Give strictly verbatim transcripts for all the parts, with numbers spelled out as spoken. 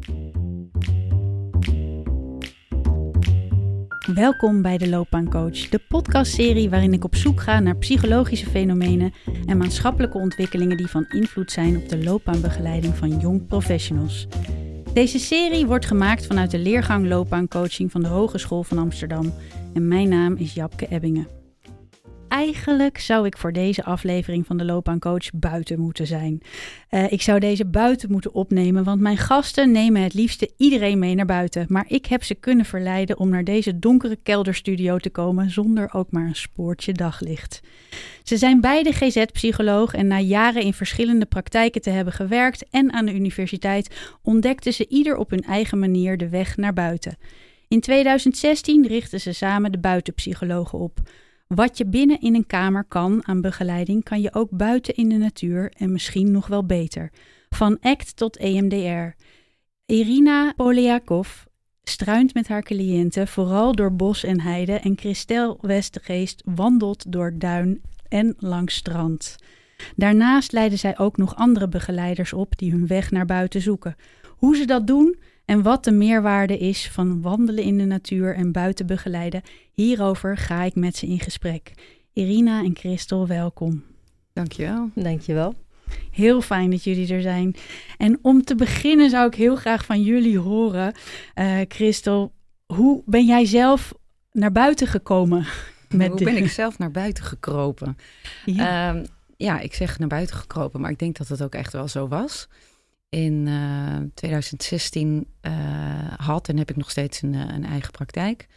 Welkom bij de Loopbaancoach, de podcastserie waarin ik op zoek ga naar psychologische fenomenen en maatschappelijke ontwikkelingen die van invloed zijn op de loopbaanbegeleiding van jong professionals. Deze serie wordt gemaakt vanuit de leergang loopbaancoaching van de Hogeschool van Amsterdam en mijn naam is Japke Ebbingen. Eigenlijk zou ik voor deze aflevering van de Loopbaancoach buiten moeten zijn. Uh, ik zou deze buiten moeten opnemen, want mijn gasten nemen het liefste iedereen mee naar buiten. Maar ik heb ze kunnen verleiden om naar deze donkere kelderstudio te komen zonder ook maar een spoortje daglicht. Ze zijn beide G Z-psycholoog en na jaren in verschillende praktijken te hebben gewerkt en aan de universiteit ontdekten ze ieder op hun eigen manier de weg naar buiten. In tweeduizend zestien richtten ze samen de buitenpsychologen op. Wat je binnen in een kamer kan aan begeleiding, kan je ook buiten in de natuur en misschien nog wel beter. Van A C T tot E M D R. Irina Poliakov struint met haar cliënten vooral door bos en heide en Christel Westergeest wandelt door duin en langs strand. Daarnaast leiden zij ook nog andere begeleiders op die hun weg naar buiten zoeken. Hoe ze dat doen en wat de meerwaarde is van wandelen in de natuur en buiten begeleiden, hierover ga ik met ze in gesprek. Irina en Christel, welkom. Dankjewel. Dankjewel. Heel fijn dat jullie er zijn. En om te beginnen zou ik heel graag van jullie horen, uh, Christel, hoe ben jij zelf naar buiten gekomen? Met hoe de... ben ik zelf naar buiten gekropen? Ja. Uh, ja, ik zeg naar buiten gekropen, maar ik denk dat het ook echt wel zo was. In uh, tweeduizend zestien uh, had en heb ik nog steeds een, een eigen praktijk.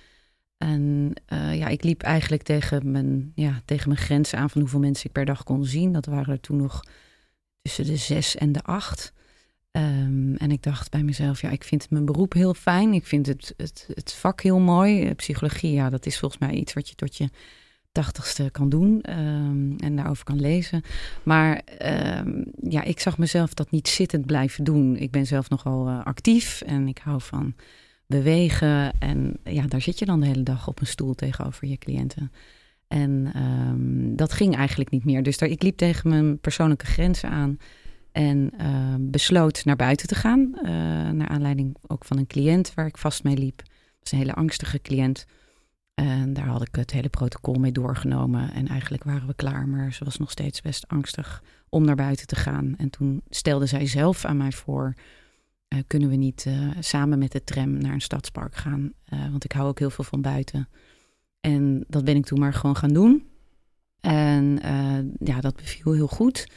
En uh, ja, ik liep eigenlijk tegen mijn, ja, tegen mijn grenzen aan van hoeveel mensen ik per dag kon zien. Dat waren er toen nog tussen de zes en de acht. Um, en ik dacht bij mezelf, ja, ik vind mijn beroep heel fijn. Ik vind het, het, het vak heel mooi. Psychologie, ja, dat is volgens mij iets wat je tot je tachtigste kan doen um, en daarover kan lezen. Maar um, ja, ik zag mezelf dat niet zittend blijven doen. Ik ben zelf nogal uh, actief en ik hou van bewegen. En ja, daar zit je dan de hele dag op een stoel tegenover je cliënten. En um, dat ging eigenlijk niet meer. Dus daar, ik liep tegen mijn persoonlijke grenzen aan en uh, besloot naar buiten te gaan. Uh, naar aanleiding ook van een cliënt waar ik vast mee liep. Dat was een hele angstige cliënt. En daar had ik het hele protocol mee doorgenomen. En eigenlijk waren we klaar, maar ze was nog steeds best angstig om naar buiten te gaan. En toen stelde zij zelf aan mij voor, Uh, kunnen we niet uh, samen met de tram naar een stadspark gaan? Uh, want ik hou ook heel veel van buiten. En dat ben ik toen maar gewoon gaan doen. En uh, ja, dat beviel heel goed.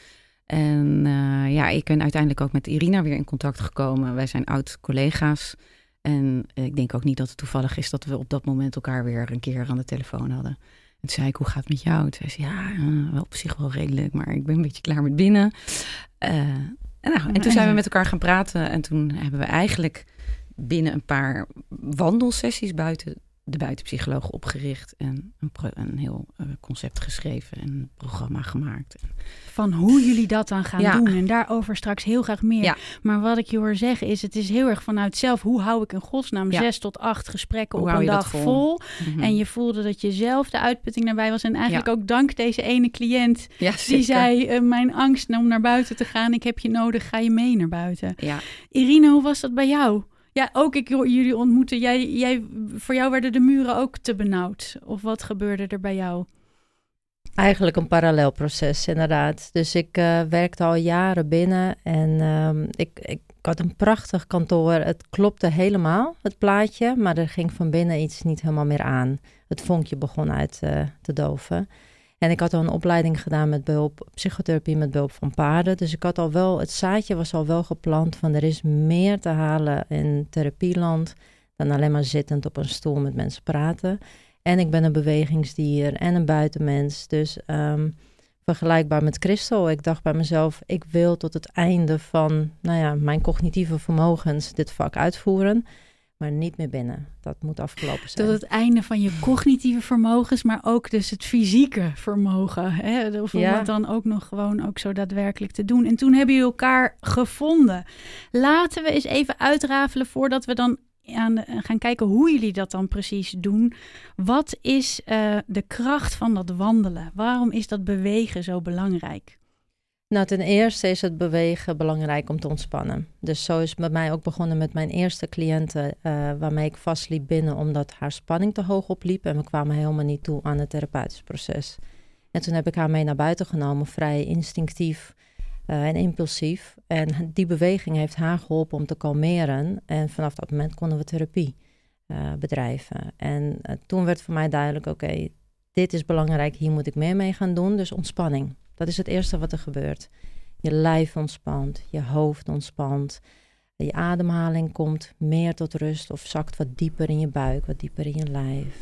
En uh, ja, ik ben uiteindelijk ook met Irina weer in contact gekomen. Wij zijn oud-collega's. En uh, ik denk ook niet dat het toevallig is dat we op dat moment elkaar weer een keer aan de telefoon hadden. En toen zei ik, hoe gaat het met jou? Toen zei ze, ja, uh, wel op zich wel redelijk, maar ik ben een beetje klaar met binnen. Uh, En, nou, en toen zijn we met elkaar gaan praten en toen hebben we eigenlijk binnen een paar wandelsessies buiten de buitenpsycholoog opgericht en een, pro- een heel uh, concept geschreven en een programma gemaakt. Van hoe jullie dat dan gaan ja. doen en daarover straks heel graag meer. Ja. Maar wat ik je hoor zeggen is, het is heel erg vanuit zelf. Hoe hou ik in godsnaam ja. zes tot acht gesprekken hoe op een dag vol? vol? Mm-hmm. En je voelde dat je zelf de uitputting daarbij was. En eigenlijk ja. ook dank deze ene cliënt ja, die zei, uh, mijn angst om naar buiten te gaan, ik heb je nodig, ga je mee naar buiten. Ja. Irina, hoe was dat bij jou? Ja, ook ik jullie ontmoeten. Jij, jij, voor jou werden de muren ook te benauwd. Of wat gebeurde er bij jou? Eigenlijk een parallel proces, inderdaad. Dus ik uh, werkte al jaren binnen en um, ik, ik had een prachtig kantoor. Het klopte helemaal, het plaatje, maar er ging van binnen iets niet helemaal meer aan. Het vonkje begon uit uh, te doven. En ik had al een opleiding gedaan met behulp, psychotherapie met behulp van paarden. Dus ik had al wel, het zaadje was al wel geplant van er is meer te halen in therapieland dan alleen maar zittend op een stoel met mensen praten. En ik ben een bewegingsdier en een buitenmens. Dus um, vergelijkbaar met Christel. Ik dacht bij mezelf, ik wil tot het einde van nou ja, mijn cognitieve vermogens dit vak uitvoeren. Maar niet meer binnen. Dat moet afgelopen zijn. Tot het einde van je cognitieve vermogens, maar ook dus het fysieke vermogen. Hè? Of om ja. het dan ook nog gewoon ook zo daadwerkelijk te doen. En toen hebben jullie elkaar gevonden. Laten we eens even uitrafelen voordat we dan aan de, gaan kijken hoe jullie dat dan precies doen. Wat is uh, de kracht van dat wandelen? Waarom is dat bewegen zo belangrijk? Nou, ten eerste is het bewegen belangrijk om te ontspannen. Dus zo is het bij mij ook begonnen met mijn eerste cliënte, uh, waarmee ik vastliep binnen omdat haar spanning te hoog opliep. En we kwamen helemaal niet toe aan het therapeutisch proces. En toen heb ik haar mee naar buiten genomen, vrij instinctief uh, en impulsief. En die beweging heeft haar geholpen om te kalmeren. En vanaf dat moment konden we therapie uh, bedrijven. En uh, toen werd voor mij duidelijk, oké, okay, dit is belangrijk, hier moet ik meer mee gaan doen. Dus ontspanning. Dat is het eerste wat er gebeurt. Je lijf ontspant, je hoofd ontspant. Je ademhaling komt meer tot rust of zakt wat dieper in je buik, wat dieper in je lijf.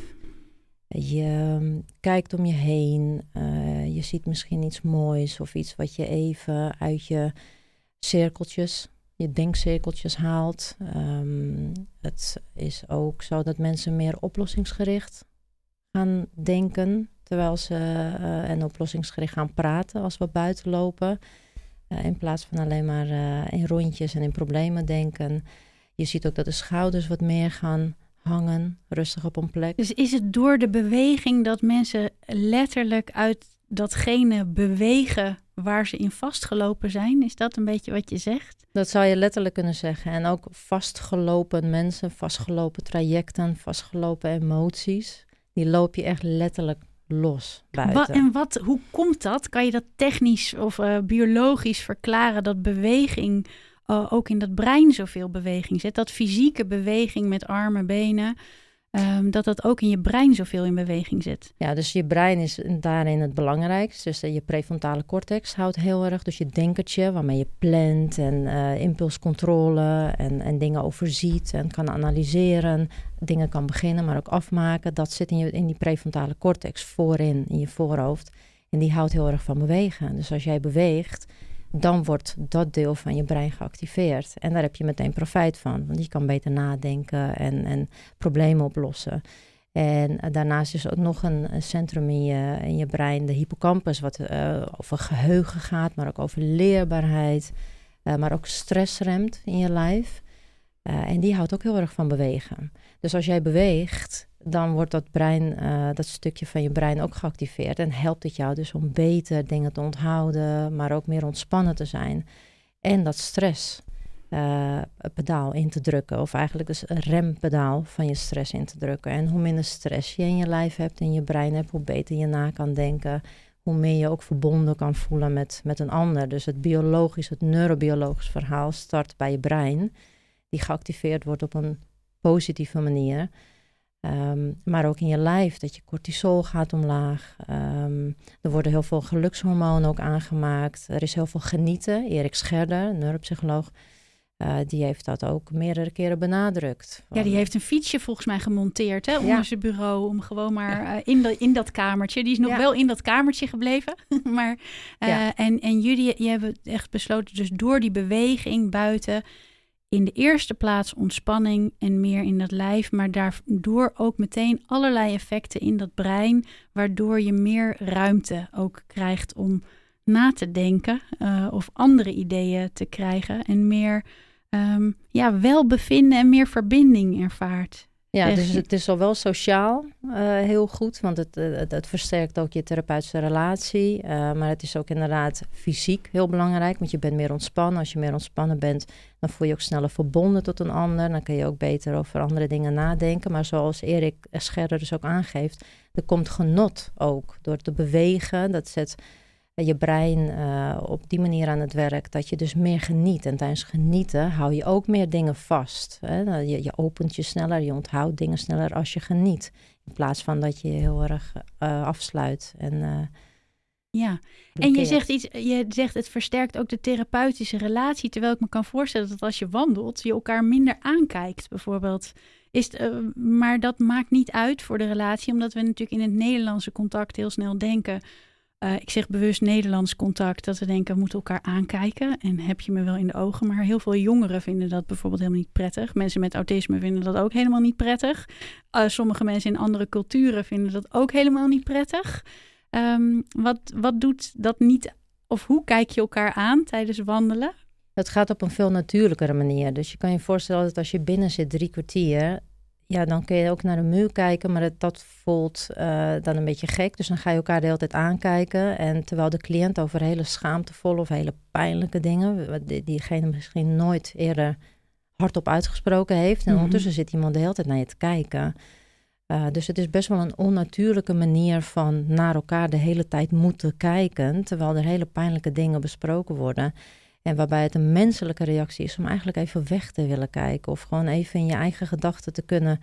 Je um, kijkt om je heen. Uh, je ziet misschien iets moois of iets wat je even uit je cirkeltjes, je denkcirkeltjes haalt. Um, het is ook zo dat mensen meer oplossingsgericht gaan denken, terwijl ze uh, en oplossingsgericht gaan praten als we buiten lopen. Uh, in plaats van alleen maar uh, in rondjes en in problemen denken. Je ziet ook dat de schouders wat meer gaan hangen, rustig op een plek. Dus is het door de beweging dat mensen letterlijk uit datgene bewegen waar ze in vastgelopen zijn? Is dat een beetje wat je zegt? Dat zou je letterlijk kunnen zeggen. En ook vastgelopen mensen, vastgelopen trajecten, vastgelopen emoties. Die loop je echt letterlijk los buiten. Wat, en wat, hoe komt dat? Kan je dat technisch of uh, biologisch verklaren, dat beweging uh, ook in dat brein zoveel beweging zet? Dat fysieke beweging met armen, benen, um, dat dat ook in je brein zoveel in beweging zet? Ja, dus je brein is daarin het belangrijkste. Dus uh, je prefrontale cortex houdt heel erg. Dus je denkertje waarmee je plant en uh, impulscontrole en, en dingen overziet en kan analyseren. Dingen kan beginnen, maar ook afmaken. Dat zit in, je, in die prefrontale cortex voorin, in je voorhoofd. En die houdt heel erg van bewegen. Dus als jij beweegt, dan wordt dat deel van je brein geactiveerd. En daar heb je meteen profijt van. Want je kan beter nadenken en, en problemen oplossen. En uh, daarnaast is er ook nog een, een centrum in je, in je brein, de hippocampus, wat uh, over geheugen gaat, maar ook over leerbaarheid. Uh, maar ook stress remt in je lijf. Uh, en die houdt ook heel erg van bewegen. Dus als jij beweegt, dan wordt dat brein, uh, dat stukje van je brein ook geactiveerd. En helpt het jou dus om beter dingen te onthouden, maar ook meer ontspannen te zijn. En dat stresspedaal uh, in te drukken. Of eigenlijk dus een rempedaal van je stress in te drukken. En hoe minder stress je in je lijf hebt, in je brein hebt, hoe beter je na kan denken. Hoe meer je ook verbonden kan voelen met, met een ander. Dus het biologisch, het neurobiologisch verhaal start bij je brein. Die geactiveerd wordt op een positieve manier. Um, maar ook in je lijf, dat je cortisol gaat omlaag. Um, er worden heel veel gelukshormonen ook aangemaakt. Er is heel veel genieten. Erik Scherder, neuropsycholoog, uh, die heeft dat ook meerdere keren benadrukt. Ja, die heeft een fietsje volgens mij gemonteerd hè, onder ja. zijn bureau. Om gewoon maar uh, in, de, in dat kamertje. Die is nog ja. wel in dat kamertje gebleven. maar, uh, ja. en, en jullie je hebben echt besloten, dus door die beweging buiten, in de eerste plaats ontspanning en meer in dat lijf, maar daardoor ook meteen allerlei effecten in dat brein, waardoor je meer ruimte ook krijgt om na te denken uh, of andere ideeën te krijgen en meer um, ja, welbevinden en meer verbinding ervaart. Ja, dus het is zowel sociaal uh, heel goed, want het, het, het versterkt ook je therapeutische relatie. Uh, maar het is ook inderdaad fysiek heel belangrijk, want je bent meer ontspannen. Als je meer ontspannen bent, dan voel je ook sneller verbonden tot een ander. Dan kun je ook beter over andere dingen nadenken. Maar zoals Erik Scherder dus ook aangeeft, er komt genot ook door te bewegen. Dat zet je brein uh, op die manier aan het werk, dat je dus meer geniet. En tijdens genieten hou je ook meer dingen vast. Hè? Je, je opent je sneller, je onthoudt dingen sneller als je geniet. In plaats van dat je je heel erg uh, afsluit. En, uh, ja, en je zegt iets, je zegt het versterkt ook de therapeutische relatie. Terwijl ik me kan voorstellen dat als je wandelt, je elkaar minder aankijkt bijvoorbeeld. Is het, uh, maar dat maakt niet uit voor de relatie, omdat we natuurlijk in het Nederlandse contact heel snel denken. Uh, ik zeg bewust Nederlands contact, dat we denken, we moeten elkaar aankijken. En heb je me wel in de ogen. Maar heel veel jongeren vinden dat bijvoorbeeld helemaal niet prettig. Mensen met autisme vinden dat ook helemaal niet prettig. Uh, sommige mensen in andere culturen vinden dat ook helemaal niet prettig. Um, wat, wat doet dat niet, of hoe kijk je elkaar aan tijdens wandelen? Het gaat op een veel natuurlijkere manier. Dus je kan je voorstellen dat als je binnen zit drie kwartier, ja, dan kun je ook naar de muur kijken, maar het, dat voelt uh, dan een beetje gek. Dus dan ga je elkaar de hele tijd aankijken. En terwijl de cliënt over hele schaamtevolle of hele pijnlijke dingen, die diegene misschien nooit eerder hardop uitgesproken heeft. En mm-hmm. ondertussen zit iemand de hele tijd naar je te kijken. Uh, dus het is best wel een onnatuurlijke manier van naar elkaar de hele tijd moeten kijken, terwijl er hele pijnlijke dingen besproken worden. En waarbij het een menselijke reactie is om eigenlijk even weg te willen kijken. Of gewoon even in je eigen gedachten te kunnen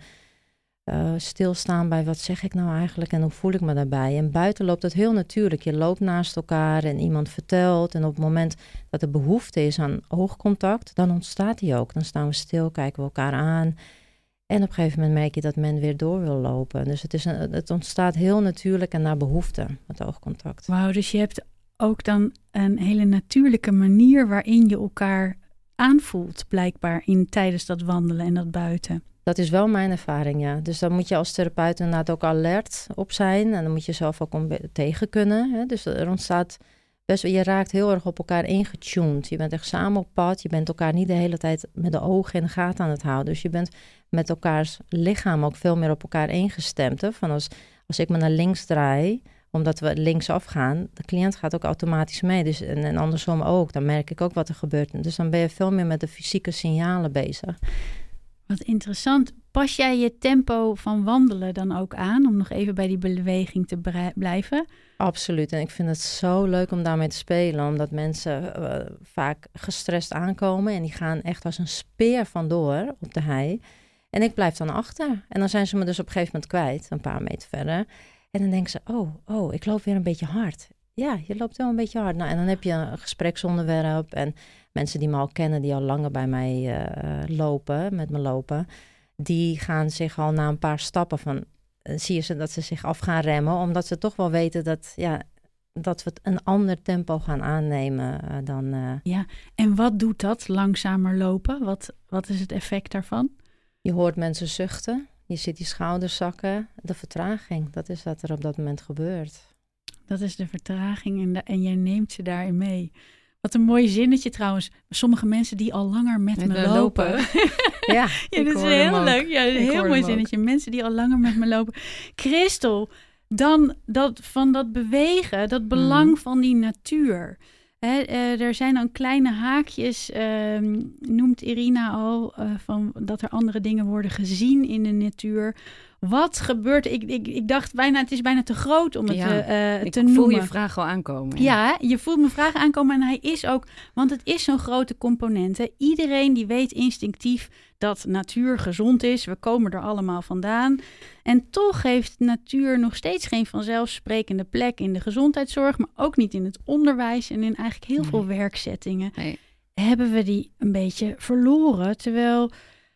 uh, stilstaan bij wat zeg ik nou eigenlijk en hoe voel ik me daarbij. En buiten loopt het heel natuurlijk. Je loopt naast elkaar en iemand vertelt. En op het moment dat er behoefte is aan oogcontact, dan ontstaat die ook. Dan staan we stil, kijken we elkaar aan. En op een gegeven moment merk je dat men weer door wil lopen. Dus het, is een, het ontstaat heel natuurlijk en naar behoefte, het oogcontact. Wauw, dus je hebt ook dan een hele natuurlijke manier waarin je elkaar aanvoelt, blijkbaar in tijdens dat wandelen en dat buiten. Dat is wel mijn ervaring, ja. Dus dan moet je als therapeut inderdaad ook alert op zijn. En dan moet je zelf ook tegen kunnen. Hè? Dus er ontstaat best, je raakt heel erg op elkaar ingetuned. Je bent echt samen op pad. Je bent elkaar niet de hele tijd met de ogen in de gaten aan het houden. Dus je bent met elkaars lichaam ook veel meer op elkaar ingestemd. Hè? Van als, als ik me naar links draai, omdat we linksaf gaan, de cliënt gaat ook automatisch mee. Dus, en, en andersom ook. Dan merk ik ook wat er gebeurt. Dus dan ben je veel meer met de fysieke signalen bezig. Wat interessant. Pas jij je tempo van wandelen dan ook aan, om nog even bij die beweging te bre- blijven? Absoluut. En ik vind het zo leuk om daarmee te spelen. Omdat mensen uh, vaak gestrest aankomen en die gaan echt als een speer vandoor op de hei. En ik blijf dan achter. En dan zijn ze me dus op een gegeven moment kwijt, een paar meter verder. En dan denken ze, oh, oh, ik loop weer een beetje hard. Ja, je loopt wel een beetje hard. Nou, en dan heb je een gespreksonderwerp. En mensen die me al kennen, die al langer bij mij uh, lopen, met me lopen, die gaan zich al na een paar stappen van, uh, zie je ze dat ze zich af gaan remmen, omdat ze toch wel weten dat, ja, dat we het een ander tempo gaan aannemen uh, dan. Uh... Ja, en wat doet dat, langzamer lopen? Wat, wat is het effect daarvan? Je hoort mensen zuchten. Je ziet die schouders zakken. De vertraging, dat is wat er op dat moment gebeurt. Dat is de vertraging en, de, en jij neemt ze daarin mee. Wat een mooi zinnetje trouwens. Sommige mensen die al langer met, met me lopen. lopen. ja, ja, dat is heel leuk. Ja, een heel mooi zinnetje. Ook. Mensen die al langer met me lopen. Christel, dan dat, van dat bewegen, dat belang mm. van die natuur. Hè, uh, er zijn dan kleine haakjes, uh, noemt Irina al, uh, van dat er andere dingen worden gezien in de natuur. Wat gebeurt er? Ik, ik, ik dacht bijna, het is bijna te groot om het ja, uh, ik te noemen. Ik voel je vraag al aankomen. Ja. ja, je voelt mijn vraag aankomen en hij is ook, want het is zo'n grote component. Hè. Iedereen die weet instinctief dat natuur gezond is. We komen er allemaal vandaan. En toch heeft natuur nog steeds geen vanzelfsprekende plek in de gezondheidszorg, maar ook niet in het onderwijs en in eigenlijk heel nee. veel werkzettingen. Nee. Hebben we die een beetje verloren, terwijl,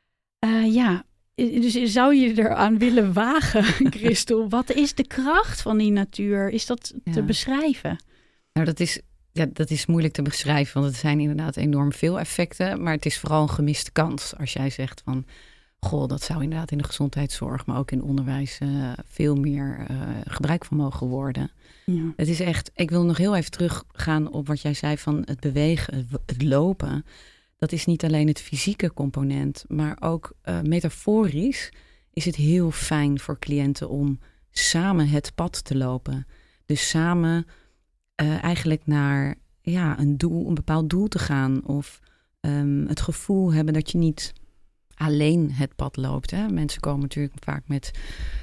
uh, ja... Dus zou je eraan willen wagen, Christel? Wat is de kracht van die natuur? Is dat ja. te beschrijven? Nou, dat is, ja, dat is moeilijk te beschrijven, want het zijn inderdaad enorm veel effecten. Maar het is vooral een gemiste kans als jij zegt van, goh, dat zou inderdaad in de gezondheidszorg, maar ook in onderwijs uh, veel meer uh, gebruik van mogen worden. Ja. Het is echt, ik wil nog heel even teruggaan op wat jij zei van het bewegen, het lopen. Dat is niet alleen het fysieke component, maar ook uh, metaforisch is het heel fijn voor cliënten om samen het pad te lopen. Dus samen uh, eigenlijk naar ja, een doel, een bepaald doel te gaan. Of um, het gevoel hebben dat je niet alleen het pad loopt. Hè? Mensen komen natuurlijk vaak met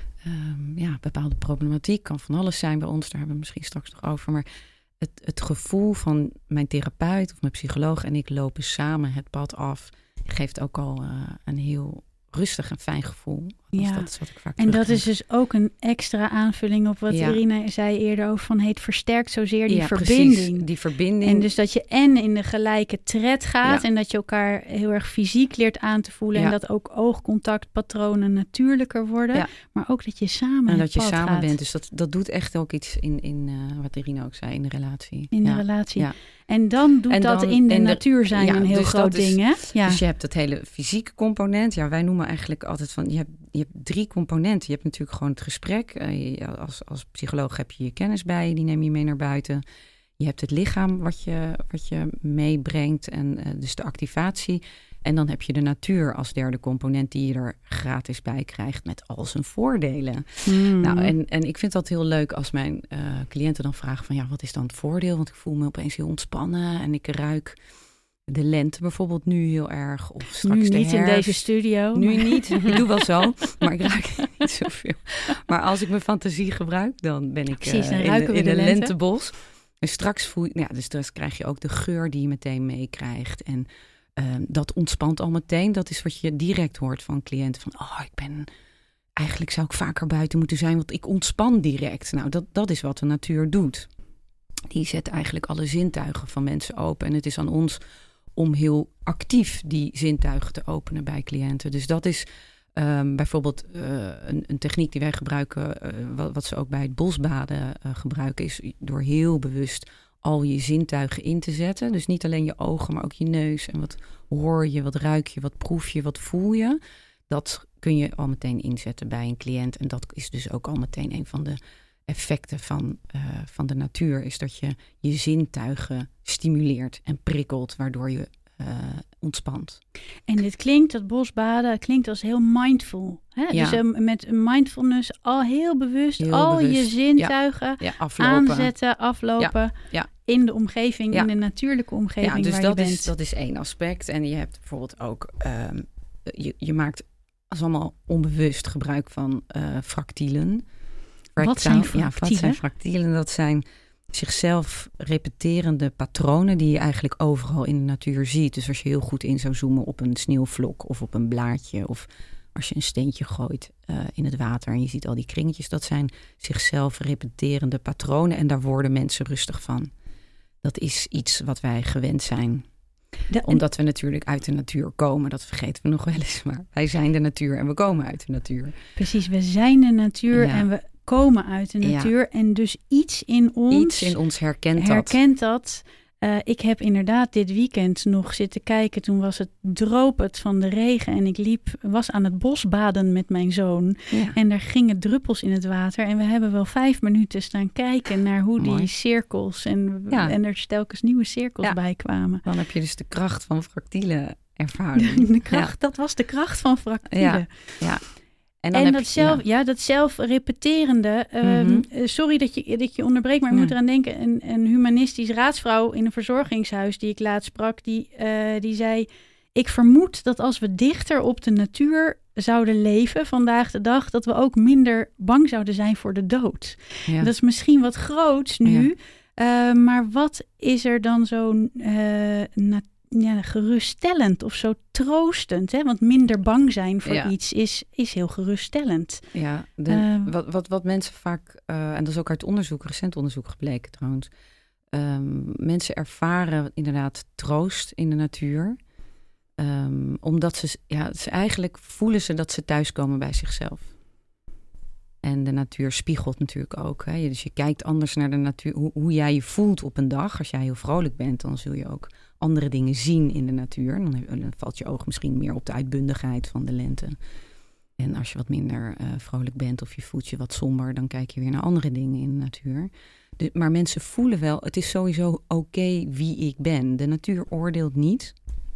um, ja, bepaalde problematiek. Kan van alles zijn bij ons, daar hebben we misschien straks nog over. Maar Het, het gevoel van mijn therapeut of mijn psycholoog en ik lopen samen het pad af, geeft ook al uh, een heel rustig en fijn gevoel. Ja. Dat is wat ik vaak en dat is dus ook een extra aanvulling op wat ja. Irina zei eerder over van het versterkt zozeer die ja, verbinding. Precies, die verbinding. En dus dat je en in de gelijke tred gaat ja. en dat je elkaar heel erg fysiek leert aan te voelen ja. en dat ook oogcontactpatronen natuurlijker worden, ja. maar ook dat je samen en dat je pad samen gaat. bent. Dus dat, dat doet echt ook iets in, in uh, wat Irina ook zei, in de relatie. In ja. de relatie. Ja. En dan doet en dan, dat in de, de natuur zijn ja, een heel dus groot ding, hè? Ja. Dus je hebt dat hele fysieke component. Ja, wij noemen eigenlijk altijd van, je hebt, je hebt drie componenten. Je hebt natuurlijk gewoon het gesprek. Uh, je, als, als psycholoog heb je je kennis bij je, die neem je mee naar buiten. Je hebt het lichaam wat je, wat je meebrengt en uh, dus de activatie. En dan heb je de natuur als derde component die je er gratis bij krijgt met al zijn voordelen. Mm. Nou, en, en ik vind dat heel leuk als mijn uh, cliënten dan vragen van ja, wat is dan het voordeel? Want ik voel me opeens heel ontspannen en ik ruik de lente bijvoorbeeld nu heel erg. Of straks nu de niet herfst. In deze studio. Nu maar. Niet. Ik doe wel zo, maar ik ruik niet zoveel. Maar als ik mijn fantasie gebruik, dan ben ik Precies, dan uh, ruiken in, we in de een lente. lentebos. En straks voel je, ja, dus dan krijg je ook de geur die je meteen meekrijgt. En uh, dat ontspant al meteen. Dat is wat je direct hoort van cliënten. Van, oh, ik ben... Eigenlijk zou ik vaker buiten moeten zijn, want ik ontspan direct. Nou, dat, dat is wat de natuur doet. Die zet eigenlijk alle zintuigen van mensen open. En het is aan ons om heel actief die zintuigen te openen bij cliënten. Dus dat is um, bijvoorbeeld uh, een, een techniek die wij gebruiken, uh, wat, wat ze ook bij het bosbaden uh, gebruiken, is door heel bewust al je zintuigen in te zetten. Dus niet alleen je ogen, maar ook je neus. En wat hoor je, wat ruik je, wat proef je, wat voel je. Dat kun je al meteen inzetten bij een cliënt. En dat is dus ook al meteen een van de effecten van, uh, van de natuur, is dat je je zintuigen stimuleert en prikkelt, waardoor je uh, ontspant. En dit klinkt, dat bosbaden, klinkt als heel mindful. Hè? Ja. Dus um, met mindfulness al heel bewust, Heel al bewust. je zintuigen ja. Ja, aflopen. aanzetten, aflopen Ja. Ja. in de omgeving, Ja. in de natuurlijke omgeving Ja, dus waar dat je bent. is, dat is één aspect. En je hebt bijvoorbeeld ook, um, je, je maakt als allemaal onbewust gebruik van uh, fractielen. Wat zijn fractielen? Ja, wat zijn fractielen? Dat zijn zichzelf repeterende patronen die je eigenlijk overal in de natuur ziet. Dus als je heel goed in zou zoomen op een sneeuwvlok of op een blaadje, of als je een steentje gooit uh, in het water en je ziet al die kringetjes, dat zijn zichzelf repeterende patronen en daar worden mensen rustig van. Dat is iets wat wij gewend zijn. De, Omdat we natuurlijk uit de natuur komen. Dat vergeten we nog wel eens. Maar wij zijn de natuur en we komen uit de natuur. Precies, we zijn de natuur ja. en we komen uit de natuur. Ja. En dus iets in ons... Iets in ons herkent dat. Herkent dat. Uh, ik heb inderdaad dit weekend nog zitten kijken. Toen was het droop het van de regen. En ik liep, was aan het bosbaden met mijn zoon. Ja. En er gingen druppels in het water. En we hebben wel vijf minuten staan kijken naar hoe Mooi. Die cirkels. En, ja. en er telkens nieuwe cirkels ja. bij kwamen. Dan heb je dus de kracht van fractielen ervaren. De kracht, ja. Dat was de kracht van fractielen. Ja, ja. En, en dat, je, zelf, ja. Ja, dat zelf repeterende. Mm-hmm. Uh, sorry dat je, dat je onderbreekt, maar ik mm. moet eraan denken. Een, een humanistisch raadsvrouw in een verzorgingshuis die ik laatst sprak, die, uh, die zei: ik vermoed dat als we dichter op de natuur zouden leven vandaag de dag, dat we ook minder bang zouden zijn voor de dood. Ja. Dat is misschien wat groots nu, ja. uh, maar wat is er dan zo uh, natuurlijk? Ja, geruststellend of zo troostend. Hè? Want minder bang zijn voor ja. iets is, is heel geruststellend. Ja, de, uh, wat, wat, wat mensen vaak, uh, en dat is ook uit onderzoek, recent onderzoek gebleken trouwens. Um, mensen ervaren inderdaad troost in de natuur. Um, omdat ze, ja, ze eigenlijk voelen ze dat ze thuiskomen bij zichzelf. En de natuur spiegelt natuurlijk ook. Hè? Dus je kijkt anders naar de natuur. Hoe, hoe jij je voelt op een dag. Als jij heel vrolijk bent, dan zul je ook andere dingen zien in de natuur. Dan, dan valt je oog misschien meer op de uitbundigheid van de lente. En als je wat minder uh, vrolijk bent of je voelt je wat somber, dan kijk je weer naar andere dingen in de natuur. De, maar mensen voelen wel, het is sowieso oké okay wie ik ben. De natuur oordeelt niet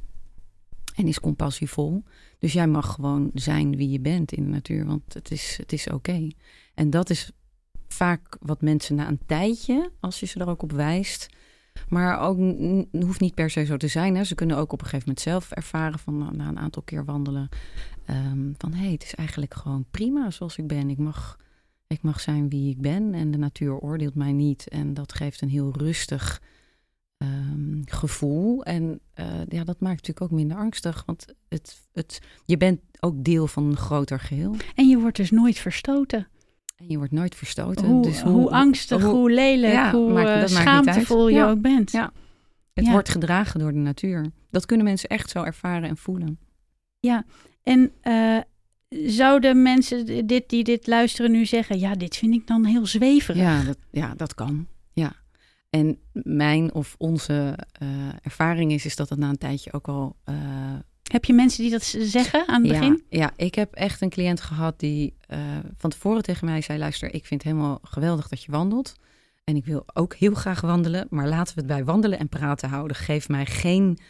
en is compassievol. Dus jij mag gewoon zijn wie je bent in de natuur, want het is, het is oké. Okay. En dat is vaak wat mensen na een tijdje, als je ze er ook op wijst, maar ook n- hoeft niet per se zo te zijn. Hè. Ze kunnen ook op een gegeven moment zelf ervaren van na een aantal keer wandelen. Um, van hé, hey, het is eigenlijk gewoon prima zoals ik ben. Ik mag, ik mag zijn wie ik ben en de natuur oordeelt mij niet. En dat geeft een heel rustig um, gevoel. En uh, ja, dat maakt natuurlijk ook minder angstig. Want het, het, je bent ook deel van een groter geheel. En je wordt dus nooit verstoten. En je wordt nooit verstoten. Hoe, dus hoe, hoe angstig, hoe, hoe lelijk, ja, hoe uh, schaamtevol je ja. ook bent. Ja. Het ja. wordt gedragen door de natuur. Dat kunnen mensen echt zo ervaren en voelen. Ja, en uh, zouden mensen dit, die dit luisteren nu zeggen, ja, dit vind ik dan heel zweverig. Ja, dat, ja, dat kan. Ja. En mijn of onze uh, ervaring is, is dat het na een tijdje ook al... Uh, Heb je mensen die dat zeggen aan het ja, begin? Ja, ik heb echt een cliënt gehad die uh, van tevoren tegen mij zei, luister, ik vind het helemaal geweldig dat je wandelt. En ik wil ook heel graag wandelen, maar laten we het bij wandelen en praten houden. Geef mij geen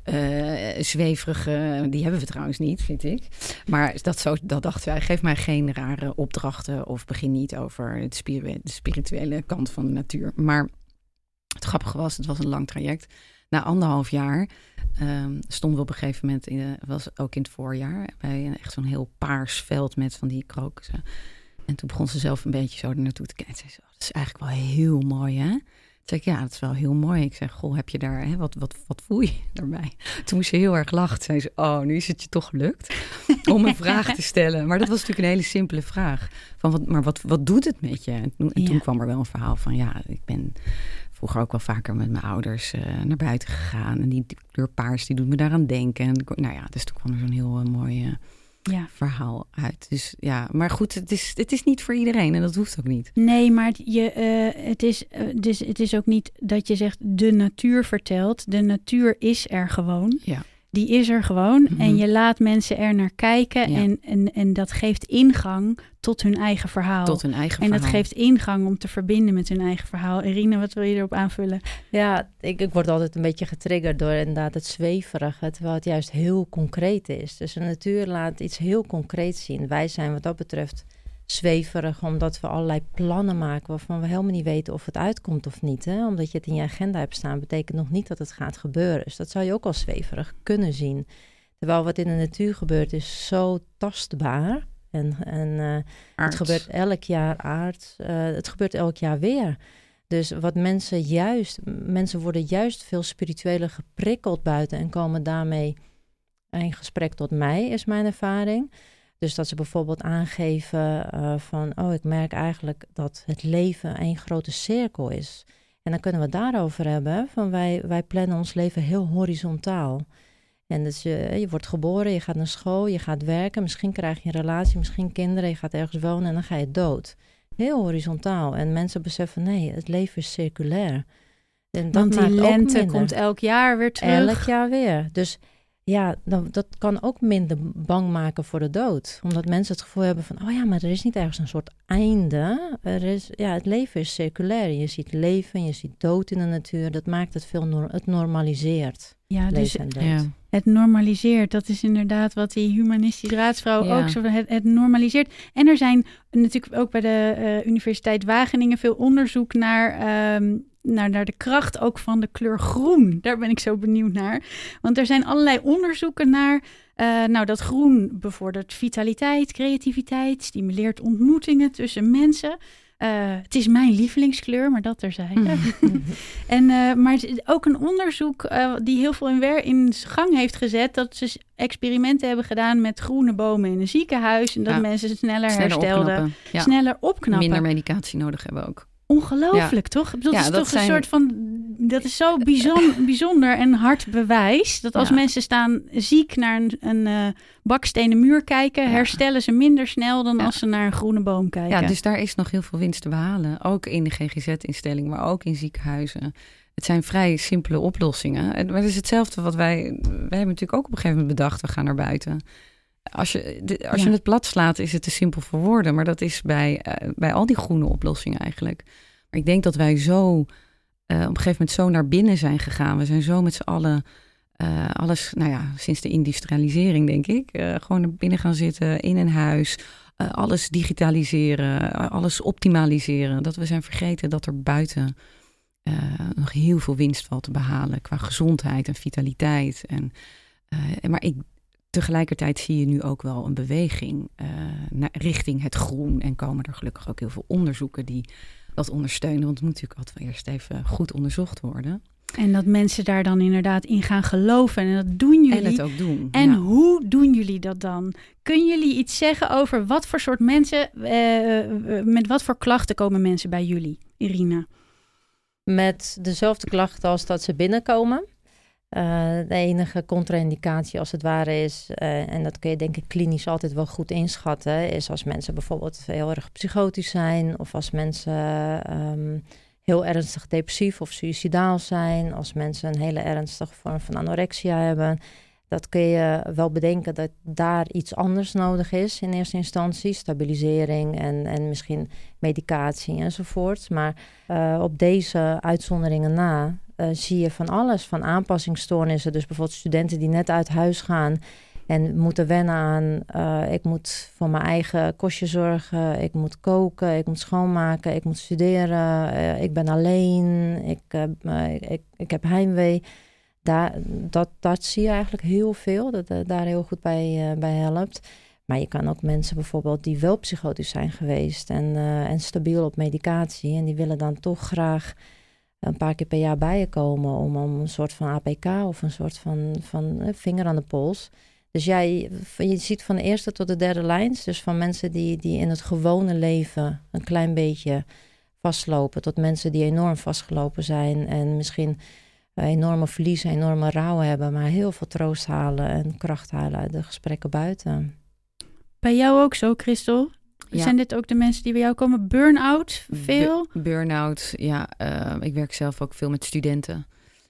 uh, zweverige, die hebben we trouwens niet, vind ik. Maar dat, zo, dat dachten wij, geef mij geen rare opdrachten of begin niet over het spiritu- de spirituele kant van de natuur. Maar het grappige was, het was een lang traject. Na anderhalf jaar um, stonden we op een gegeven moment, in de, was ook in het voorjaar, bij echt zo'n heel paars veld met van die krokussen. En toen begon ze zelf een beetje zo er naartoe te kijken. Ze zei, oh, dat is eigenlijk wel heel mooi, hè? Toen zei ik, ja, dat is wel heel mooi. Ik zeg, goh, heb je daar, hè, wat, wat, wat voel je daarbij? Toen moest ze heel erg lachen. Toen zei ze, oh, nu is het je toch gelukt om een vraag te stellen. Maar dat was natuurlijk een hele simpele vraag. Van wat, maar wat, wat doet het met je? En toen, en toen ja. kwam er wel een verhaal van, ja, ik ben vroeger ook wel vaker met mijn ouders uh, naar buiten gegaan. En die, die kleur paars, die doet me daaraan denken. En, nou ja, dus toen kwam er zo'n heel uh, mooi... Uh, Ja. verhaal uit. Dus ja, maar goed, het is, het is niet voor iedereen en dat hoeft ook niet. Nee, maar je, uh, het, is, uh, dus, het is ook niet dat je zegt de natuur vertelt. De natuur is er gewoon. Ja. Die is er gewoon mm-hmm. en je laat mensen er naar kijken ja. en, en, en dat geeft ingang tot hun eigen verhaal. Tot hun eigen en verhaal. dat geeft ingang om te verbinden met hun eigen verhaal. Irine, wat wil je erop aanvullen? Ja, ik, ik word altijd een beetje getriggerd door inderdaad het zweverige, terwijl het juist heel concreet is. Dus de natuur laat iets heel concreets zien. Wij zijn wat dat betreft zweverig, omdat we allerlei plannen maken waarvan we helemaal niet weten of het uitkomt of niet. Hè? Omdat je het in je agenda hebt staan, betekent nog niet dat het gaat gebeuren. Dus dat zou je ook als zweverig kunnen zien. Terwijl wat in de natuur gebeurt is zo tastbaar. En, en uh, het gebeurt elk jaar aard. Uh, het gebeurt elk jaar weer. Dus wat mensen juist... Mensen worden juist veel spiritueler geprikkeld buiten en komen daarmee in gesprek tot mij, is mijn ervaring. Dus dat ze bijvoorbeeld aangeven uh, van... oh, ik merk eigenlijk dat het leven één grote cirkel is. En dan kunnen we het daarover hebben. Van wij, wij plannen ons leven heel horizontaal. En dus je, je wordt geboren, je gaat naar school, je gaat werken. Misschien krijg je een relatie, misschien kinderen. Je gaat ergens wonen en dan ga je dood. Heel horizontaal. En mensen beseffen, nee, het leven is circulair. En dat Want die lente komt elk jaar weer terug. Elk jaar weer. Dus... ja, dan, dat kan ook minder bang maken voor de dood. Omdat mensen het gevoel hebben van... oh ja, maar er is niet ergens een soort einde. Er is, ja, het leven is circulair. Je ziet leven, je ziet dood in de natuur. Dat maakt het veel... Nor- het normaliseert. Ja, dus ja. het normaliseert. Dat is inderdaad wat die humanistische raadsvrouw ja. ook zo... Het, het normaliseert. En er zijn natuurlijk ook bij de uh, Universiteit Wageningen... veel onderzoek naar... Um, Naar, naar de kracht ook van de kleur groen. Daar ben ik zo benieuwd naar. Want er zijn allerlei onderzoeken naar... Uh, nou, dat groen bevordert vitaliteit, creativiteit... stimuleert ontmoetingen tussen mensen. Uh, het is mijn lievelingskleur, maar dat terzijde. Mm-hmm. en, uh, maar ook een onderzoek uh, die heel veel in, wer- in gang heeft gezet... dat ze experimenten hebben gedaan met groene bomen in een ziekenhuis... en dat ja. mensen sneller, sneller herstelden, opknappen. Ja. sneller opknappen. Minder medicatie nodig hebben ook. Ongelooflijk, ja. toch? Dat ja, is dat toch zijn... een soort van... Dat is zo bijzonder, bijzonder en hard bewijs... dat als ja. mensen staan ziek naar een, een uh, bakstenen muur kijken... Ja. herstellen ze minder snel dan ja. als ze naar een groene boom kijken. Ja, dus daar is nog heel veel winst te behalen. Ook in de G G Z-instelling, maar ook in ziekenhuizen. Het zijn vrij simpele oplossingen. Maar het is hetzelfde wat wij... Wij hebben natuurlijk ook op een gegeven moment bedacht... we gaan naar buiten... Als je, de, als ja. je het plat slaat, is het te simpel voor woorden. Maar dat is bij, uh, bij al die groene oplossingen eigenlijk. Maar ik denk dat wij zo uh, op een gegeven moment zo naar binnen zijn gegaan. We zijn zo met z'n allen, uh, alles, nou ja, sinds de industrialisering denk ik. Uh, gewoon naar binnen gaan zitten, in een huis. Uh, alles digitaliseren, uh, alles optimaliseren. Dat we zijn vergeten dat er buiten uh, nog heel veel winst valt te behalen. Qua gezondheid en vitaliteit. En, uh, maar ik Tegelijkertijd zie je nu ook wel een beweging uh, naar, richting het groen. En komen er gelukkig ook heel veel onderzoeken die dat ondersteunen. Want het moet natuurlijk altijd eerst even goed onderzocht worden. En dat mensen daar dan inderdaad in gaan geloven. En dat doen jullie. En het ook doen. En ja. hoe doen jullie dat dan? Kun jullie iets zeggen over wat voor soort mensen... Uh, met wat voor klachten komen mensen bij jullie, Irina? Met dezelfde klachten als dat ze binnenkomen. Uh, de enige contra-indicatie als het ware is, uh, en dat kun je denk ik klinisch altijd wel goed inschatten, is als mensen bijvoorbeeld heel erg psychotisch zijn of als mensen um, heel ernstig depressief of suïcidaal zijn, als mensen een hele ernstige vorm van anorexia hebben. Dat kun je wel bedenken dat daar iets anders nodig is in eerste instantie. Stabilisering en, en misschien medicatie enzovoort. Maar uh, op deze uitzonderingen na uh, zie je van alles. Van aanpassingsstoornissen. Dus bijvoorbeeld studenten die net uit huis gaan en moeten wennen aan, uh, ik moet voor mijn eigen kostje zorgen, ik moet koken, ik moet schoonmaken, ik moet studeren, uh, ik ben alleen, ik, uh, uh, ik, ik heb heimwee. Daar, dat, dat zie je eigenlijk heel veel, dat uh, daar heel goed bij, uh, bij helpt. Maar je kan ook mensen bijvoorbeeld die wel psychotisch zijn geweest en, uh, en stabiel op medicatie en die willen dan toch graag een paar keer per jaar bij je komen om, om een soort van A P K of een soort van, van uh, vinger aan de pols. Dus jij, je ziet van de eerste tot de derde lijns, dus van mensen die, die in het gewone leven een klein beetje vastlopen, tot mensen die enorm vastgelopen zijn en misschien enorme verliezen, enorme rouw hebben, maar heel veel troost halen en kracht halen uit de gesprekken buiten. Bij jou ook zo, Christel? Ja. Zijn dit ook de mensen die bij jou komen? Burn-out, veel? B- burn-out, ja. Uh, ik werk zelf ook veel met studenten.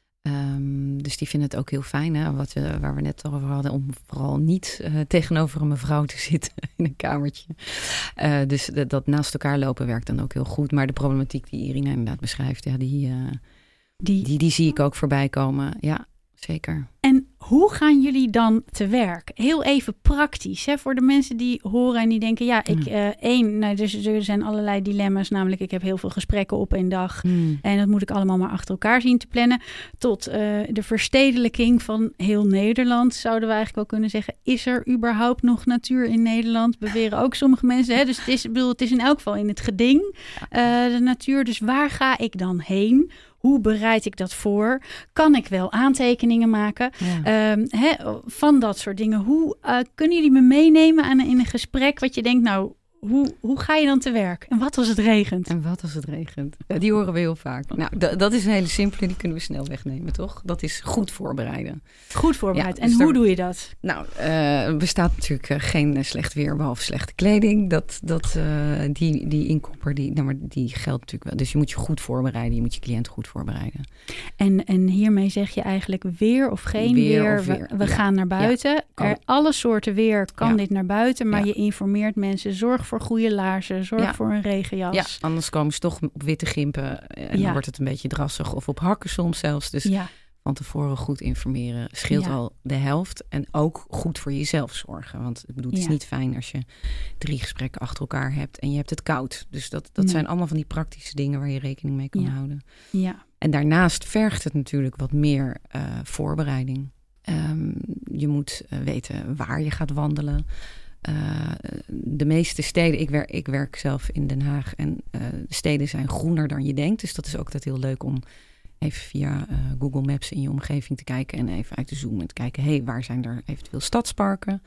Um, dus die vinden het ook heel fijn, hè, wat we, waar we net over hadden, om vooral niet uh, tegenover een mevrouw te zitten in een kamertje. Uh, dus de, dat naast elkaar lopen werkt dan ook heel goed. Maar de problematiek die Irina inderdaad beschrijft, ja, die, uh, die... Die, die zie ik ook voorbij komen. Ja, zeker. En hoe gaan jullie dan te werk? Heel even praktisch, hè, voor de mensen die horen en die denken, ja, ik, uh, één, nou, dus, er zijn allerlei dilemma's, namelijk ik heb heel veel gesprekken op één dag mm. en dat moet ik allemaal maar achter elkaar zien te plannen, tot uh, de verstedelijking van heel Nederland, zouden we eigenlijk wel kunnen zeggen. Is er überhaupt nog natuur in Nederland? Beweren ook sommige mensen, hè? Dus het is, ik bedoel, het is in elk geval in het geding, uh, de natuur. Dus waar ga ik dan heen? Hoe bereid ik dat voor? Kan ik wel aantekeningen maken? Ja. Um, he, van dat soort dingen. Hoe uh, kunnen jullie me meenemen aan, in een gesprek wat je denkt, nou, hoe, hoe ga je dan te werk? En wat als het regent? En wat als het regent? Ja, die horen we heel vaak. Nou, d- dat is een hele simpele, die kunnen we snel wegnemen, toch? Dat is goed voorbereiden. Goed voorbereid. Ja, en dus hoe daar, doe je dat? Nou, uh, er bestaat natuurlijk uh, geen uh, slecht weer, behalve slechte kleding. Dat, dat, uh, die, die inkopper, die, nou, maar die geldt natuurlijk wel. Dus je moet je goed voorbereiden. Je moet je cliënt goed voorbereiden. En, en hiermee zeg je eigenlijk weer of geen weer. weer. Of weer. We, we ja. gaan naar buiten. Ja. Er, alle soorten weer kan ja. dit naar buiten. Maar ja. je informeert mensen. Zorg voor goede laarzen. Zorg ja. voor een regenjas. Ja, anders komen ze toch op witte gimpen. En ja. dan wordt het een beetje drassig. Of op hakken soms zelfs. Dus ja. van tevoren goed informeren scheelt ja. al de helft. En ook goed voor jezelf zorgen. Want ik bedoel, het is ja. niet fijn als je drie gesprekken achter elkaar hebt. En je hebt het koud. Dus dat, dat nee. zijn allemaal van die praktische dingen waar je rekening mee kan ja. houden. Ja. En daarnaast vergt het natuurlijk wat meer uh, voorbereiding. Um, je moet uh, weten waar je gaat wandelen. Uh, de meeste steden, ik werk, ik werk zelf in Den Haag en uh, de steden zijn groener dan je denkt. Dus dat is ook altijd heel leuk om even via uh, Google Maps in je omgeving te kijken en even uit te zoomen en te kijken, hé, hey, waar zijn er eventueel stadsparken?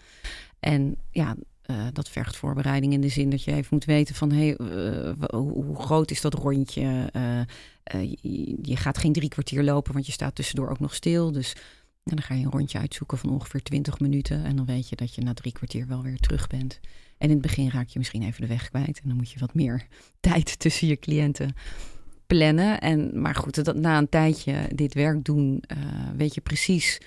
En ja, uh, dat vergt voorbereiding in de zin dat je even moet weten van, hé, hey, uh, hoe, hoe groot is dat rondje? Uh, uh, je, je gaat geen drie kwartier lopen, want je staat tussendoor ook nog stil, dus en dan ga je een rondje uitzoeken van ongeveer twintig minuten. En dan weet je dat je na drie kwartier wel weer terug bent. En in het begin raak je misschien even de weg kwijt. En dan moet je wat meer tijd tussen je cliënten plannen. En, maar goed, dat, na een tijdje dit werk doen, uh, weet je precies.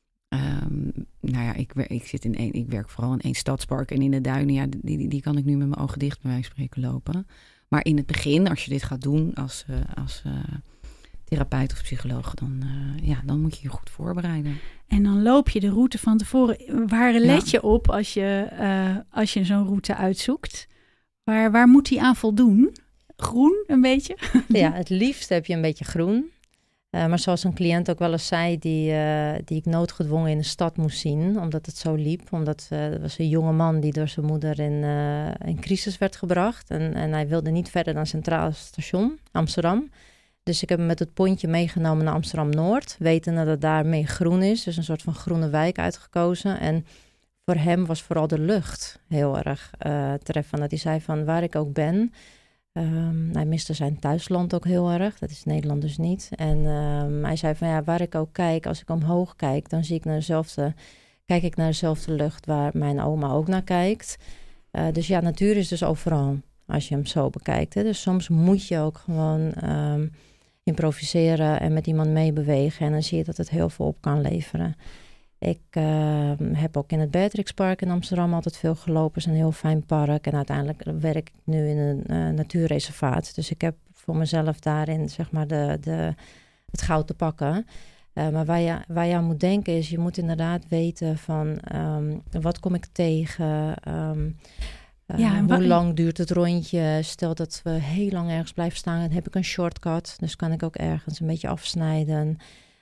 Um, nou ja, ik, ik, zit in één, ik werk vooral in één stadspark. En in de duinen, ja, die, die, die kan ik nu met mijn ogen dicht bij wijze van spreken lopen. Maar in het begin, als je dit gaat doen als... Uh, als uh, therapeut of psycholoog, dan, uh, ja, dan moet je je goed voorbereiden. En dan loop je de route van tevoren. Waar let ja. je op als je, uh, als je zo'n route uitzoekt? Waar, waar moet die aan voldoen? Groen, een beetje? Ja, het liefst heb je een beetje groen. Uh, maar zoals een cliënt ook wel eens zei, die, uh, die ik noodgedwongen in de stad moest zien, omdat het zo liep. Omdat uh, er was een jonge man die door zijn moeder in, uh, in crisis werd gebracht. En, en hij wilde niet verder dan Centraal Station, Amsterdam. Dus ik heb hem met het pontje meegenomen naar Amsterdam-Noord, wetende dat daar meer groen is. Dus een soort van groene wijk uitgekozen. En voor hem was vooral de lucht heel erg uh, treffend. Dat hij zei van waar ik ook ben. Um, hij miste zijn thuisland ook heel erg. Dat is Nederland dus niet. En um, hij zei van ja, waar ik ook kijk, als ik omhoog kijk, dan zie ik naar dezelfde, kijk ik naar dezelfde lucht waar mijn oma ook naar kijkt. Uh, dus ja, natuur is dus overal, als je hem zo bekijkt. Hè. Dus soms moet je ook gewoon um, improviseren en met iemand meebewegen. En dan zie je dat het heel veel op kan leveren. Ik uh, heb ook in het Beatrixpark in Amsterdam altijd veel gelopen. Het is een heel fijn park. En uiteindelijk werk ik nu in een uh, natuurreservaat. Dus ik heb voor mezelf daarin zeg maar de, de het goud te pakken. Uh, maar waar je, waar je aan moet denken is, je moet inderdaad weten van um, wat kom ik tegen? Um, uh, ja, hoe wa- lang duurt het rondje? Stel dat we heel lang ergens blijven staan, dan heb ik een shortcut. Dus kan ik ook ergens een beetje afsnijden.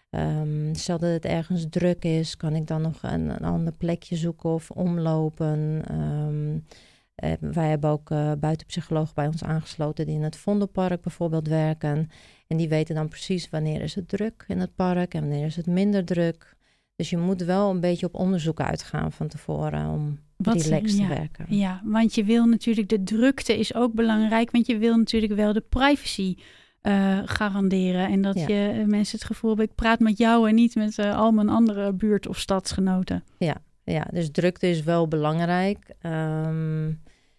Um, stel dat het ergens druk is, kan ik dan nog een, een ander plekje zoeken of omlopen. Um, uh, wij hebben ook uh, buitenpsychologen bij ons aangesloten die in het Vondelpark bijvoorbeeld werken. En die weten dan precies wanneer is het druk in het park en wanneer is het minder druk. Dus je moet wel een beetje op onderzoek uitgaan van tevoren om Wat, relaxed ja, te werken. Ja, want je wil natuurlijk, de drukte is ook belangrijk, want je wil natuurlijk wel de privacy uh, garanderen. En dat ja. je uh, mensen het gevoel hebben, ik praat met jou en niet met uh, al mijn andere buurt- of stadsgenoten. Ja, ja, dus drukte is wel belangrijk. Um,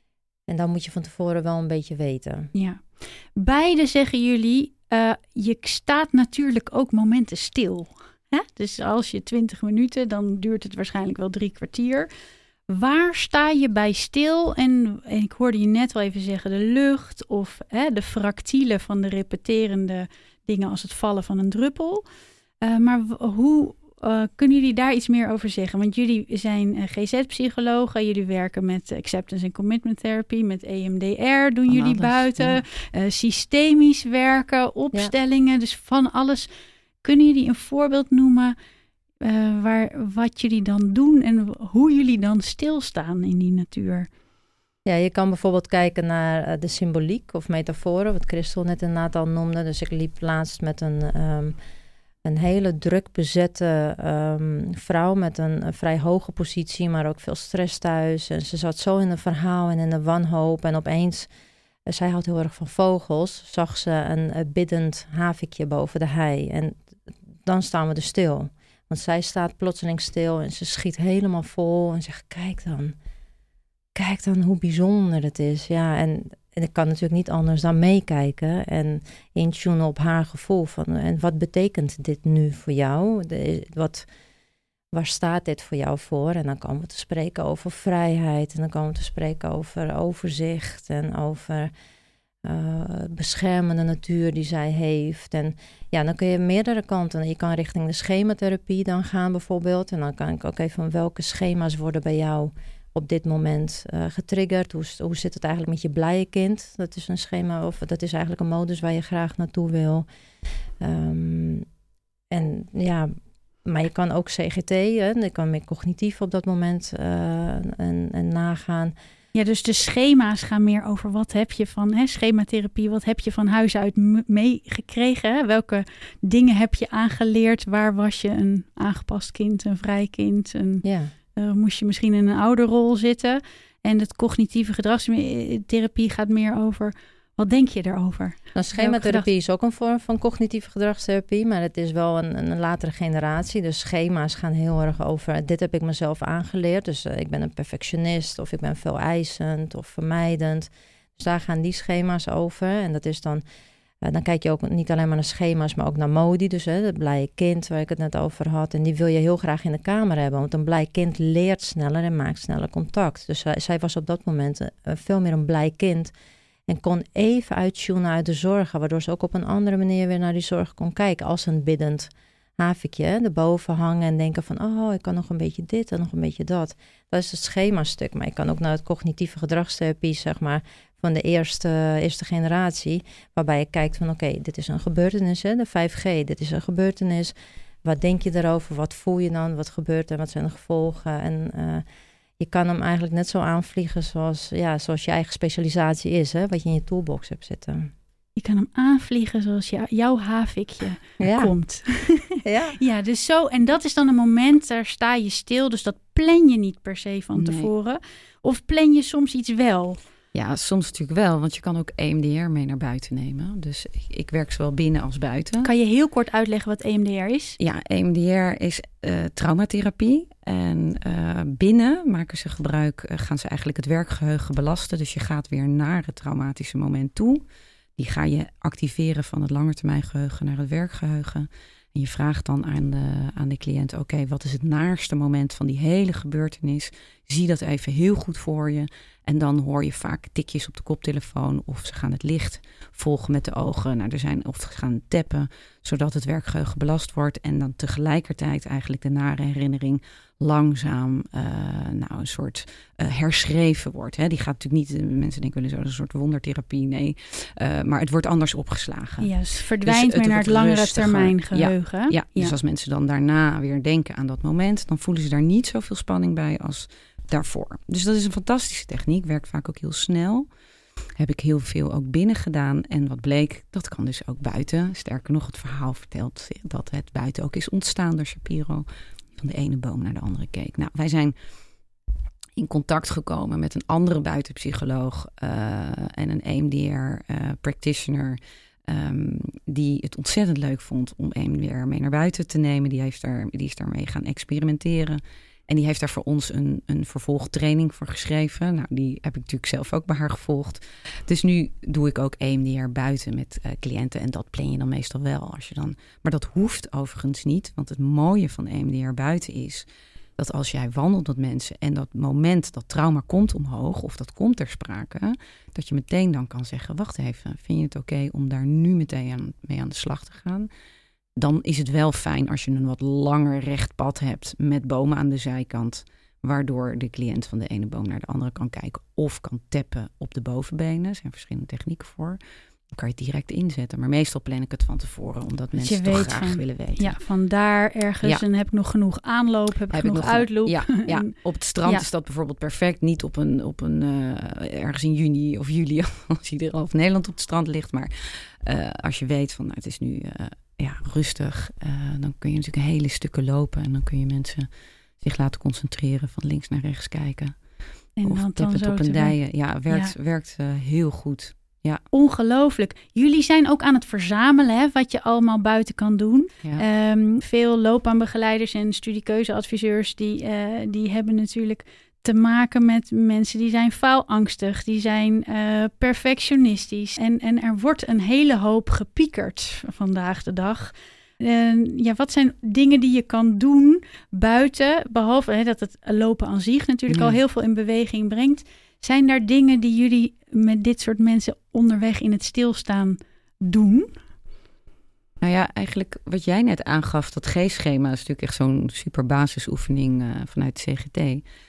en dan moet je van tevoren wel een beetje weten. Ja. Beide zeggen jullie, uh, je staat natuurlijk ook momenten stil. Hè? Dus als je twintig minuten, dan duurt het waarschijnlijk wel drie kwartier. Waar sta je bij stil? En, en ik hoorde je net al even zeggen, de lucht of hè, de fractielen van de repeterende dingen als het vallen van een druppel. Uh, maar w- hoe uh, kunnen jullie daar iets meer over zeggen? Want jullie zijn uh, G Z-psychologen, jullie werken met acceptance en commitment therapy, met E M D R doen van jullie alles, buiten, ja. uh, systemisch werken, opstellingen, ja. Dus van alles. Kunnen jullie een voorbeeld noemen uh, waar, wat jullie dan doen en hoe jullie dan stilstaan in die natuur? Ja, je kan bijvoorbeeld kijken naar uh, de symboliek of metaforen, wat Christel net inderdaad al noemde. Dus ik liep laatst met een, um, een hele druk bezette um, vrouw met een, een vrij hoge positie, maar ook veel stress thuis. En ze zat zo in een verhaal en in de wanhoop en opeens, uh, zij houdt heel erg van vogels, zag ze een, een biddend havikje boven de hei. En dan staan we er stil. Want zij staat plotseling stil en ze schiet helemaal vol en zegt, kijk dan. Kijk dan hoe bijzonder het is. Ja, en, en ik kan natuurlijk niet anders dan meekijken en intunen op haar gevoel van, en wat betekent dit nu voor jou? De, wat, waar staat dit voor jou voor? En dan komen we te spreken over vrijheid en dan komen we te spreken over overzicht en over Uh, beschermende natuur die zij heeft. En ja, dan kun je meerdere kanten. Je kan richting de schematherapie dan gaan bijvoorbeeld. En dan kan ik ook even van welke schema's worden bij jou op dit moment uh, getriggerd. Hoe, hoe zit het eigenlijk met je blije kind? Dat is een schema of dat is eigenlijk een modus waar je graag naartoe wil. Um, en ja, maar je kan ook C G T, hè? Je kan meer cognitief op dat moment uh, en, en nagaan. Ja, dus de schema's gaan meer over wat heb je van hè, schematherapie, wat heb je van huis uit m- meegekregen? Hè? Welke dingen heb je aangeleerd? Waar was je een aangepast kind, een vrij kind? Een, ja. uh, moest je misschien in een ouderrol zitten? En het cognitieve gedragstherapie gaat meer over, wat denk je daarover? Nou, schematherapie is ook een vorm van cognitieve gedragstherapie, maar het is wel een, een latere generatie. Dus schema's gaan heel erg over, dit heb ik mezelf aangeleerd. Dus uh, ik ben een perfectionist of ik ben veel eisend of vermijdend. Dus daar gaan die schema's over. En dat is dan, uh, dan kijk je ook niet alleen maar naar schema's, maar ook naar modi. Dus hè, het blije kind waar ik het net over had. En die wil je heel graag in de kamer hebben, want een blij kind leert sneller en maakt sneller contact. Dus uh, zij was op dat moment uh, veel meer een blij kind. En kon even uittunen uit de zorgen, waardoor ze ook op een andere manier weer naar die zorg kon kijken. Als een biddend havikje erboven hangen en denken van, oh, ik kan nog een beetje dit en nog een beetje dat. Dat is het schemastuk. Maar ik kan ook naar het cognitieve gedragstherapie, zeg maar, van de eerste, eerste generatie. Waarbij je kijkt van, oké, okay, dit is een gebeurtenis, hè, de vijf G. Dit is een gebeurtenis. Wat denk je daarover? Wat voel je dan? Wat gebeurt er? Wat zijn de gevolgen? En uh, je kan hem eigenlijk net zo aanvliegen zoals, ja, zoals je eigen specialisatie is, hè, wat je in je toolbox hebt zitten. Je kan hem aanvliegen zoals jou, jouw havikje ja. komt. ja. ja, dus zo. En dat is dan een moment, daar sta je stil. Dus dat plan je niet per se van nee. tevoren. Of plan je soms iets wel? Ja, soms natuurlijk wel, want je kan ook E M D R mee naar buiten nemen. Dus ik, ik werk zowel binnen als buiten. Kan je heel kort uitleggen wat E M D R is? Ja, E M D R is uh, traumatherapie. En uh, binnen maken ze gebruik, uh, gaan ze eigenlijk het werkgeheugen belasten. Dus je gaat weer naar het traumatische moment toe. Die ga je activeren van het langetermijngeheugen naar het werkgeheugen. En je vraagt dan aan de, aan de cliënt, oké, okay, wat is het naarste moment van die hele gebeurtenis? Zie dat even heel goed voor je. En dan hoor je vaak tikjes op de koptelefoon of ze gaan het licht volgen met de ogen. Nou, er zijn, of ze gaan tappen, zodat het werkgeheugen belast wordt. En dan tegelijkertijd eigenlijk de nare herinnering langzaam uh, nou, een soort uh, herschreven wordt. Hè. Die gaat natuurlijk niet, mensen denken wel eens, oh, een soort wondertherapie. Nee, uh, maar het wordt anders opgeslagen. Ja, dus verdwijnt dus meer naar het langere rustiger. termijn geheugen. Ja, ja, ja, dus als mensen dan daarna weer denken aan dat moment, dan voelen ze daar niet zoveel spanning bij als daarvoor. Dus dat is een fantastische techniek, werkt vaak ook heel snel. Heb ik heel veel ook binnen gedaan. En wat bleek, dat kan dus ook buiten. Sterker nog, het verhaal vertelt dat het buiten ook is ontstaan door Shapiro. Van de ene boom naar de andere keek. Nou, wij zijn in contact gekomen met een andere buitenpsycholoog uh, en een E M D R-practitioner... Uh, um, die het ontzettend leuk vond om E M D R mee naar buiten te nemen. Die, heeft daar, die is daarmee gaan experimenteren. En die heeft daar voor ons een, een vervolgtraining voor geschreven. Nou, die heb ik natuurlijk zelf ook bij haar gevolgd. Dus nu doe ik ook E M D R buiten met uh, cliënten. En dat plan je dan meestal wel. Als je dan, maar dat hoeft overigens niet. Want het mooie van E M D R buiten is dat als jij wandelt met mensen en dat moment, dat trauma komt omhoog of dat komt ter sprake, dat je meteen dan kan zeggen, wacht even, vind je het oké om daar nu meteen aan, mee aan de slag te gaan? Dan is het wel fijn als je een wat langer recht pad hebt met bomen aan de zijkant, waardoor de cliënt van de ene boom naar de andere kan kijken of kan tappen op de bovenbenen. Er zijn verschillende technieken voor. Dan kan je het direct inzetten. Maar meestal plan ik het van tevoren, omdat dus mensen toch graag van, willen weten. Ja, vandaar ergens ja. en heb ik nog genoeg aanloop, heb ik heb genoeg, nog uitloop. Ja, ja, op het strand ja. is dat bijvoorbeeld perfect. Niet op een, op een uh, ergens in juni of juli, als iedereen of Nederland op het strand ligt. Maar uh, als je weet van, nou, het is nu uh, ja, rustig, uh, dan kun je natuurlijk hele stukken lopen. En dan kun je mensen zich laten concentreren, van links naar rechts kijken. En of tappend op een dijen. Ja, werkt, ja. werkt uh, heel goed. Ja. Ongelooflijk. Jullie zijn ook aan het verzamelen, hè, wat je allemaal buiten kan doen. Ja. Um, veel loopbaanbegeleiders en studiekeuzeadviseurs die, uh, die hebben natuurlijk te maken met mensen die zijn faalangstig, die zijn uh, perfectionistisch. En, en er wordt een hele hoop gepiekerd vandaag de dag. Uh, ja, wat zijn dingen die je kan doen buiten, behalve hè, dat het lopen aan zich natuurlijk mm. al heel veel in beweging brengt. Zijn er dingen die jullie met dit soort mensen onderweg in het stilstaan doen? Nou ja, eigenlijk wat jij net aangaf, dat G-schema is natuurlijk echt zo'n super basisoefening uh, vanuit C G T.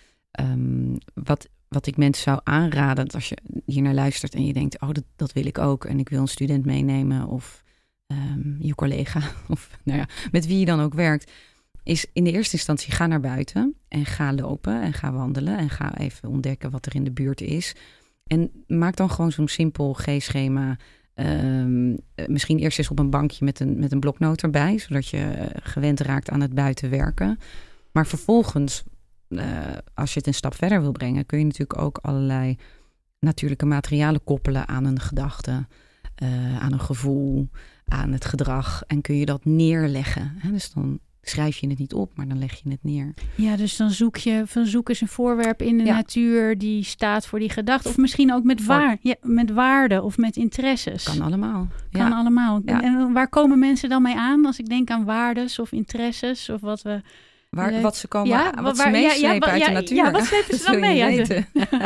Um, wat, wat ik mensen zou aanraden, dat als je hier naar luistert en je denkt, oh, dat, dat wil ik ook en ik wil een student meenemen of um, je collega of nou ja, met wie je dan ook werkt, is in de eerste instantie ga naar buiten en ga lopen en ga wandelen en ga even ontdekken wat er in de buurt is. En maak dan gewoon zo'n simpel G-schema. Um, misschien eerst eens op een bankje met een, met een bloknoot erbij, zodat je gewend raakt aan het buiten werken. Maar vervolgens, uh, als je het een stap verder wil brengen, kun je natuurlijk ook allerlei natuurlijke materialen koppelen aan een gedachte, uh, aan een gevoel, aan het gedrag. En kun je dat neerleggen. Hè? Dus dan schrijf je het niet op, maar dan leg je het neer. Ja, dus dan zoek je van zoek eens een voorwerp in de ja. natuur die staat voor die gedachte. Of misschien ook met, waar, ja, met waarden of met interesses. Kan allemaal. Kan ja. allemaal. Ja. En, en waar komen mensen dan mee aan? Als ik denk aan waardes of interesses of wat we... Waar, uh, wat ze komen, ja, wat waar, ze meeslepen ja, ja, uit ja, de natuur. Ja, wat slepen ze dan mee? Uit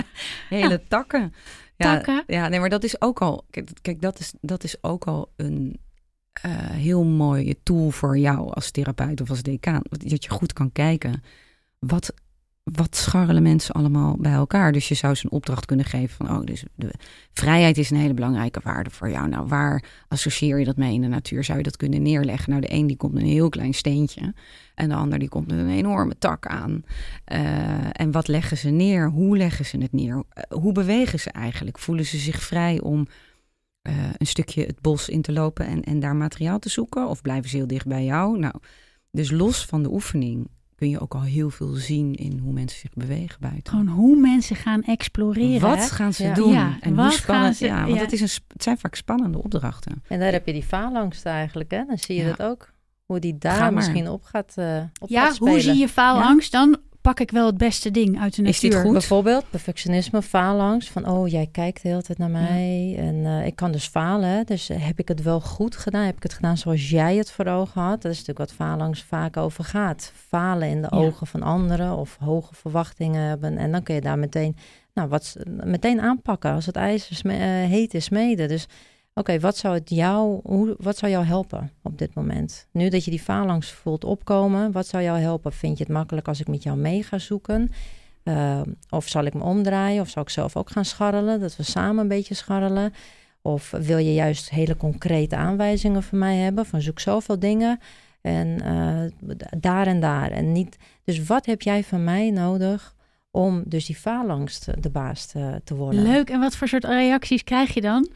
hele takken. Ja, takken? Ja, nee, maar dat is ook al... Kijk, kijk dat, is, dat is ook al een... Uh, heel mooie tool voor jou als therapeut of als decaan. Dat je goed kan kijken. Wat, wat scharrelen mensen allemaal bij elkaar? Dus je zou ze een opdracht kunnen geven van... oh, dus de vrijheid is een hele belangrijke waarde voor jou. Nou, waar associeer je dat mee in de natuur? Zou je dat kunnen neerleggen? Nou, de een die komt met een heel klein steentje. En de ander die komt met een enorme tak aan. Uh, en wat leggen ze neer? Hoe leggen ze het neer? Uh, hoe bewegen ze eigenlijk? Voelen ze zich vrij om... Uh, een stukje het bos in te lopen en, en daar materiaal te zoeken? Of blijven ze heel dicht bij jou? Nou, dus los van de oefening kun je ook al heel veel zien in hoe mensen zich bewegen buiten. Gewoon hoe mensen gaan exploreren. Wat hè? gaan ze ja. doen? Ja, en wat hoe spannend? Ze, ja, want ja. het, is een, het zijn vaak spannende opdrachten. En daar heb je die faalangst eigenlijk, hè? Dan zie je ja. dat ook. Hoe die daar misschien op gaat, uh, op ja, gaat spelen. Hoe zie je faalangst? Ja? Dan pak ik wel het beste ding uit de natuur. Is dit goed? Bijvoorbeeld perfectionisme, faalangst. Van, oh, jij kijkt de hele tijd naar mij. Ja. En uh, ik kan dus falen. Dus uh, heb ik het wel goed gedaan? Heb ik het gedaan zoals jij het voor ogen had? Dat is natuurlijk wat faalangst vaak over gaat. Falen in de ja. ogen van anderen of hoge verwachtingen hebben. En dan kun je daar meteen Nou, wat meteen aanpakken als het ijzer sme- uh, heet is, smeden. Dus oké, okay, wat zou het jou, hoe, wat zou jou helpen op dit moment? Nu dat je die phalanx voelt opkomen, wat zou jou helpen? Vind je het makkelijk als ik met jou mee ga zoeken? Uh, of zal ik me omdraaien? Of zal ik zelf ook gaan scharrelen? Dat we samen een beetje scharrelen? Of wil je juist hele concrete aanwijzingen van mij hebben? Van zoek zoveel dingen en uh, daar en daar. En niet, dus wat heb jij van mij nodig om dus die phalanx te, de baas te, te worden? Leuk. En wat voor soort reacties krijg je dan?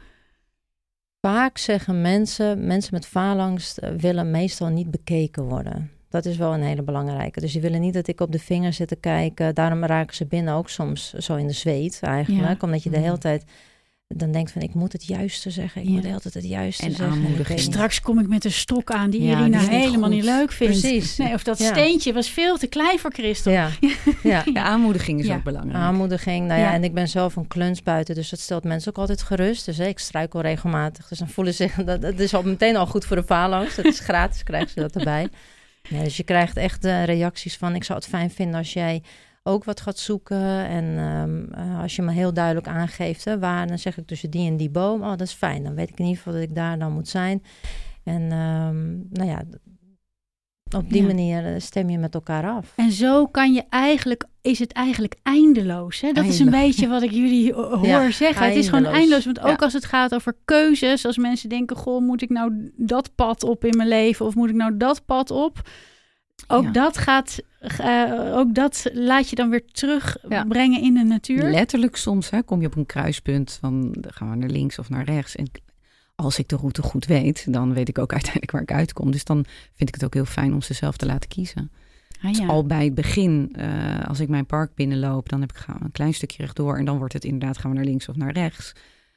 Vaak zeggen mensen, mensen met phalanx willen meestal niet bekeken worden. Dat is wel een hele belangrijke. Dus die willen niet dat ik op de vinger zit te kijken. Daarom raken ze binnen ook soms zo in de zweet eigenlijk. Ja. Omdat je de hele tijd dan denkt van ik moet het juiste zeggen. Ik ja. moet de hele tijd het juiste en zeggen. Aanmoedigen. Straks kom ik met een stok aan die ja, Irina die helemaal niet, niet leuk vindt. Precies. Nee, of dat ja. steentje was veel te klein voor Christel. Ja, ja. ja aanmoediging is ja. ook belangrijk. Aanmoediging, nou ja, ja, en ik ben zelf een kluns buiten. Dus dat stelt mensen ook altijd gerust. Dus hè, ik struikel regelmatig. Dus dan voelen ze zich, dat, dat is al meteen al goed voor de phalanx. Dat is gratis, krijgen ze dat erbij. Ja, dus je krijgt echt uh, reacties van ik zou het fijn vinden als jij ook wat gaat zoeken. En um, uh, als je me heel duidelijk aangeeft hè, waar, dan zeg ik tussen die en die boom. Oh, dat is fijn. Dan weet ik in ieder geval dat ik daar dan moet zijn. En um, nou ja, op die ja. manier stem je met elkaar af. En zo kan je eigenlijk, is het eigenlijk eindeloos. Hè? Dat Eindeloos. is een beetje wat ik jullie hoor ja, zeggen. Eindeloos. Het is gewoon eindeloos. Want ook ja. als het gaat over keuzes, als mensen denken, goh, moet ik nou dat pad op in mijn leven of moet ik nou dat pad op? Ook ja. dat gaat, uh, ook dat laat je dan weer terugbrengen ja. in de natuur. Letterlijk soms hè, kom je op een kruispunt van, dan gaan we naar links of naar rechts. En als ik de route goed weet, dan weet ik ook uiteindelijk waar ik uitkom. Dus dan vind ik het ook heel fijn om ze zelf te laten kiezen. Ah, ja. Dus al bij het begin, uh, als ik mijn park binnenloop, dan heb ik gaan een klein stukje rechtdoor. En dan wordt het inderdaad, gaan we naar links of naar rechts.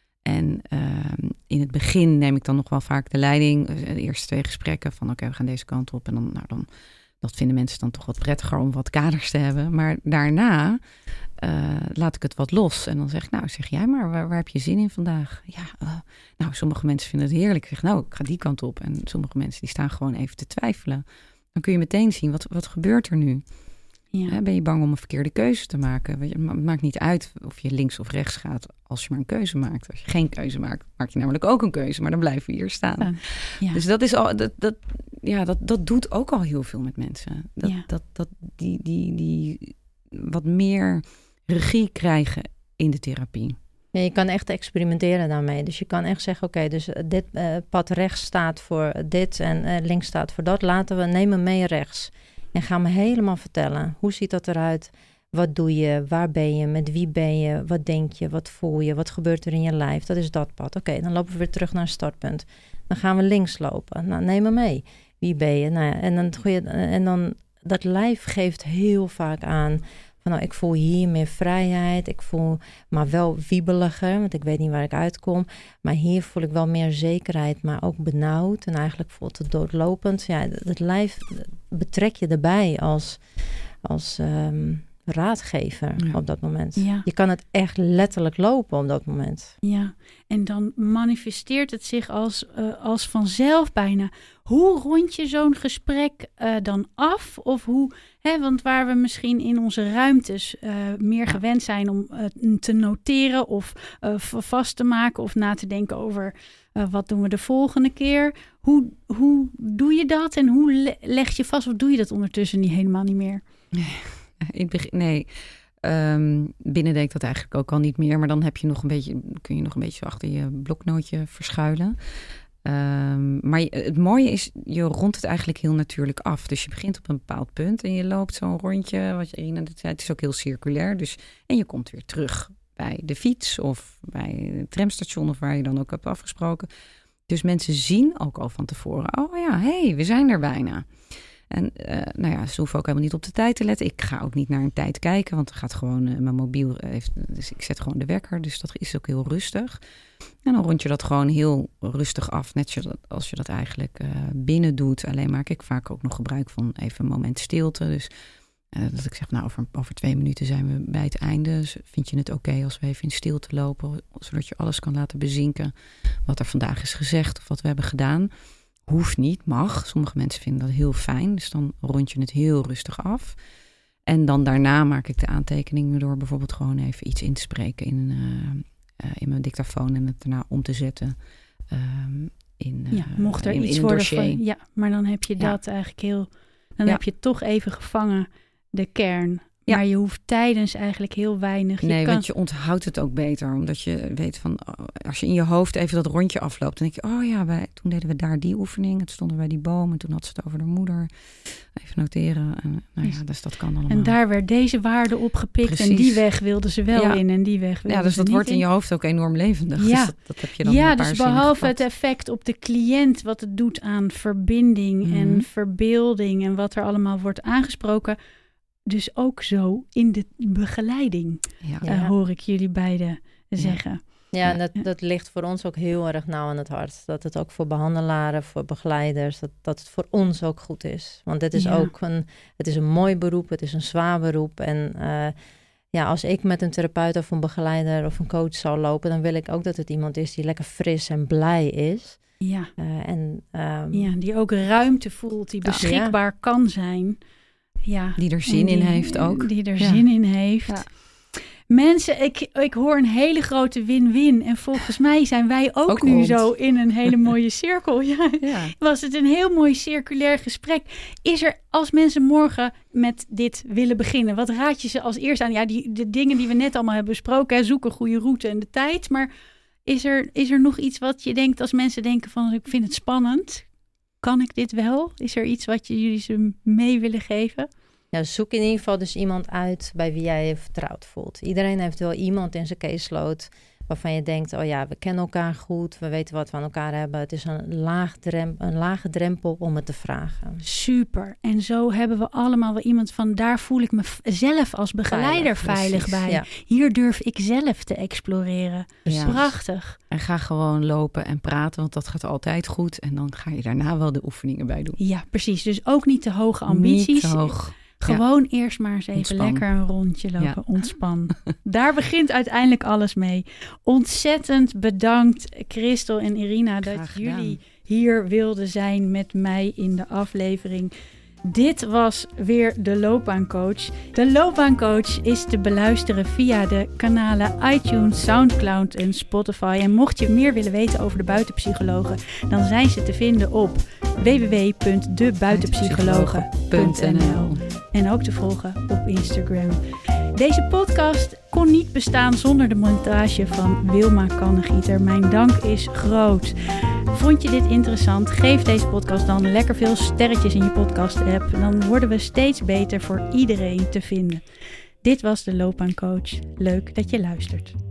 En uh, in het begin neem ik dan nog wel vaak de leiding. De eerste twee gesprekken van oké, okay, we gaan deze kant op. En dan, nou, dan, dat vinden mensen dan toch wat prettiger om wat kaders te hebben. Maar daarna uh, laat ik het wat los. En dan zeg ik, nou zeg jij maar, waar, waar heb je zin in vandaag? Ja, uh, nou sommige mensen vinden het heerlijk. Ik zeg, nou ik ga die kant op. En sommige mensen die staan gewoon even te twijfelen. Dan kun je meteen zien, wat, wat gebeurt er nu? Ja. Hè, ben je bang om een verkeerde keuze te maken? Het maakt niet uit of je links of rechts gaat als je maar een keuze maakt. Als je geen keuze maakt, maak je namelijk ook een keuze. Maar dan blijven we hier staan. Ja. Ja. Dus dat is al, dat, dat, ja, dat, dat doet ook al heel veel met mensen. Dat, ja. dat, dat die, die, die wat meer regie krijgen in de therapie. Ja, je kan echt experimenteren daarmee. Dus je kan echt zeggen, oké, okay, dus dit uh, pad rechts staat voor dit en uh, links staat voor dat. Laten we nemen mee rechts. En ga me helemaal vertellen. Hoe ziet dat eruit? Wat doe je? Waar ben je? Met wie ben je? Wat denk je? Wat voel je? Wat gebeurt er in je lijf? Dat is dat pad. Oké, okay, dan lopen we weer terug naar het startpunt. Dan gaan we links lopen. Nou, neem me mee. Wie ben je? Nou ja, en dan gooi je, en dan dat lijf geeft heel vaak aan van nou, ik voel hier meer vrijheid. Ik voel maar wel wiebeliger, want ik weet niet waar ik uitkom. Maar hier voel ik wel meer zekerheid, maar ook benauwd. En eigenlijk voelt het doodlopend. Ja, het lijf betrek je erbij als, als um, raadgever ja. op dat moment. Ja. Je kan het echt letterlijk lopen op dat moment. Ja, en dan manifesteert het zich als, uh, als vanzelf bijna. Hoe rond je zo'n gesprek uh, dan af? Of hoe, hè, want waar we misschien in onze ruimtes uh, meer ja. gewend zijn om uh, te noteren of uh, vast te maken of na te denken over uh, wat doen we de volgende keer. Hoe, hoe doe je dat en hoe le- leg je vast of doe je dat ondertussen niet helemaal niet meer? Nee. In het begin, nee, um, binnen deed ik dat eigenlijk ook al niet meer. Maar dan heb je nog een beetje, kun je nog een beetje achter je bloknootje verschuilen. Um, maar je, het mooie is, je rondt het eigenlijk heel natuurlijk af. Dus je begint op een bepaald punt en je loopt zo'n rondje. Wat Irina zei, het is ook heel circulair. Dus, en je komt weer terug bij de fiets of bij het tramstation of waar je dan ook hebt afgesproken. Dus mensen zien ook al van tevoren, oh ja, hé, hey, we zijn er bijna. En uh, nou ja, ze hoeven ook helemaal niet op de tijd te letten. Ik ga ook niet naar een tijd kijken, want er gaat gewoon uh, mijn mobiel heeft, dus ik zet gewoon de wekker, dus dat is ook heel rustig. En dan rond je dat gewoon heel rustig af, net als je dat eigenlijk uh, binnen doet. Alleen maak ik vaak ook nog gebruik van even een moment stilte. Dus uh, dat ik zeg, nou over, over twee minuten zijn we bij het einde. Dus vind je het oké okay als we even in stilte lopen, zodat je alles kan laten bezinken wat er vandaag is gezegd of wat we hebben gedaan. Hoeft niet, mag. Sommige mensen vinden dat heel fijn. Dus dan rond je het heel rustig af. En dan daarna maak ik de aantekeningen door bijvoorbeeld gewoon even iets in te spreken in, uh, uh, in mijn dictafoon en het daarna om te zetten um, in, uh, ja, mocht er in, iets in worden dossier. Van, ja, maar dan heb je Ja. dat eigenlijk heel... Dan Ja. heb je toch even gevangen de kern. Ja. Maar je hoeft tijdens eigenlijk heel weinig. Je Nee, kan... want je onthoudt het ook beter. Omdat je weet van, oh, als je in je hoofd even dat rondje afloopt, dan denk je, oh ja, wij, toen deden we daar die oefening. Het stonden bij die boom en toen had ze het over de moeder. Even noteren. En, nou ja, dus dat kan allemaal. En daar werd deze waarde opgepikt. Precies. En die weg wilden ze wel Ja. in en die weg wilden Ja, dus ze dat niet wordt in in. je hoofd ook enorm levendig. Ja. Dus dat, dat heb je dan Ja, een paar dus zinnen behalve gevat. het effect op de cliënt, wat het doet aan verbinding Mhm. en verbeelding en wat er allemaal wordt aangesproken. Dus ook zo in de begeleiding, Ja. Ja. uh, hoor ik jullie beiden zeggen. Ja, en Ja. dat, dat ligt voor ons ook heel erg nauw aan het hart. Dat het ook voor behandelaren, voor begeleiders, dat, dat het voor ons ook goed is. Want dit is Ja. ook een, het is een mooi beroep, het is een zwaar beroep. En uh, ja, als ik met een therapeut of een begeleider of een coach zou lopen, dan wil ik ook dat het iemand is die lekker fris en blij is. Ja. Uh, en, um, ja, die ook ruimte voelt, die Ja. beschikbaar kan zijn. Ja. Die er zin En in die- heeft ook. Die er Ja. zin in heeft. Ja. Mensen, ik, ik hoor een hele grote win-win. En volgens mij zijn wij ook, Ook nu rond. zo in een hele mooie cirkel. Ja. Ja. Was het een heel mooi circulair gesprek. Is er, als mensen morgen met dit willen beginnen, wat raad je ze als eerste aan? Ja, die, de dingen die we net allemaal hebben besproken, hè, zoek een goede route en de tijd. Maar is er, is er nog iets wat je denkt als mensen denken van, ik vind het spannend. Kan ik dit wel? Is er iets wat je, jullie ze mee willen geven? Ja, zoek in ieder geval dus iemand uit bij wie jij je vertrouwd voelt. Iedereen heeft wel iemand in zijn caseload waarvan je denkt, oh ja, we kennen elkaar goed, we weten wat we aan elkaar hebben. Het is een, laag drem, een lage drempel om het te vragen. Super. En zo hebben we allemaal wel iemand van, daar voel ik me v- zelf als begeleider veilig, Veilig, bij. ja. Hier durf ik zelf te exploreren. Ja. Prachtig. En ga gewoon lopen en praten, want dat gaat altijd goed. En dan ga je daarna wel de oefeningen bij doen. Ja, precies. Dus ook niet te hoge ambities. Niet te hoog. Gewoon eerst maar eens even Ontspan. lekker een rondje lopen. Ja. Ontspan. Daar begint uiteindelijk alles mee. Ontzettend bedankt Christel en Irina dat Graag gedaan. jullie hier wilden zijn met mij in de aflevering. Dit was weer de Loopbaancoach. De Loopbaancoach is te beluisteren via de kanalen iTunes, Soundcloud en Spotify. En mocht je meer willen weten over de buitenpsychologen, dan zijn ze te vinden op w w w punt de buitenpsychologen punt n l en ook te volgen op Instagram. Deze podcast kon niet bestaan zonder de montage van Wilma Kannegieter. Mijn dank is groot. Vond je dit interessant? Geef deze podcast dan lekker veel sterretjes in je podcast-app. Dan worden we steeds beter voor iedereen te vinden. Dit was de Loopbaancoach. Leuk dat je luistert.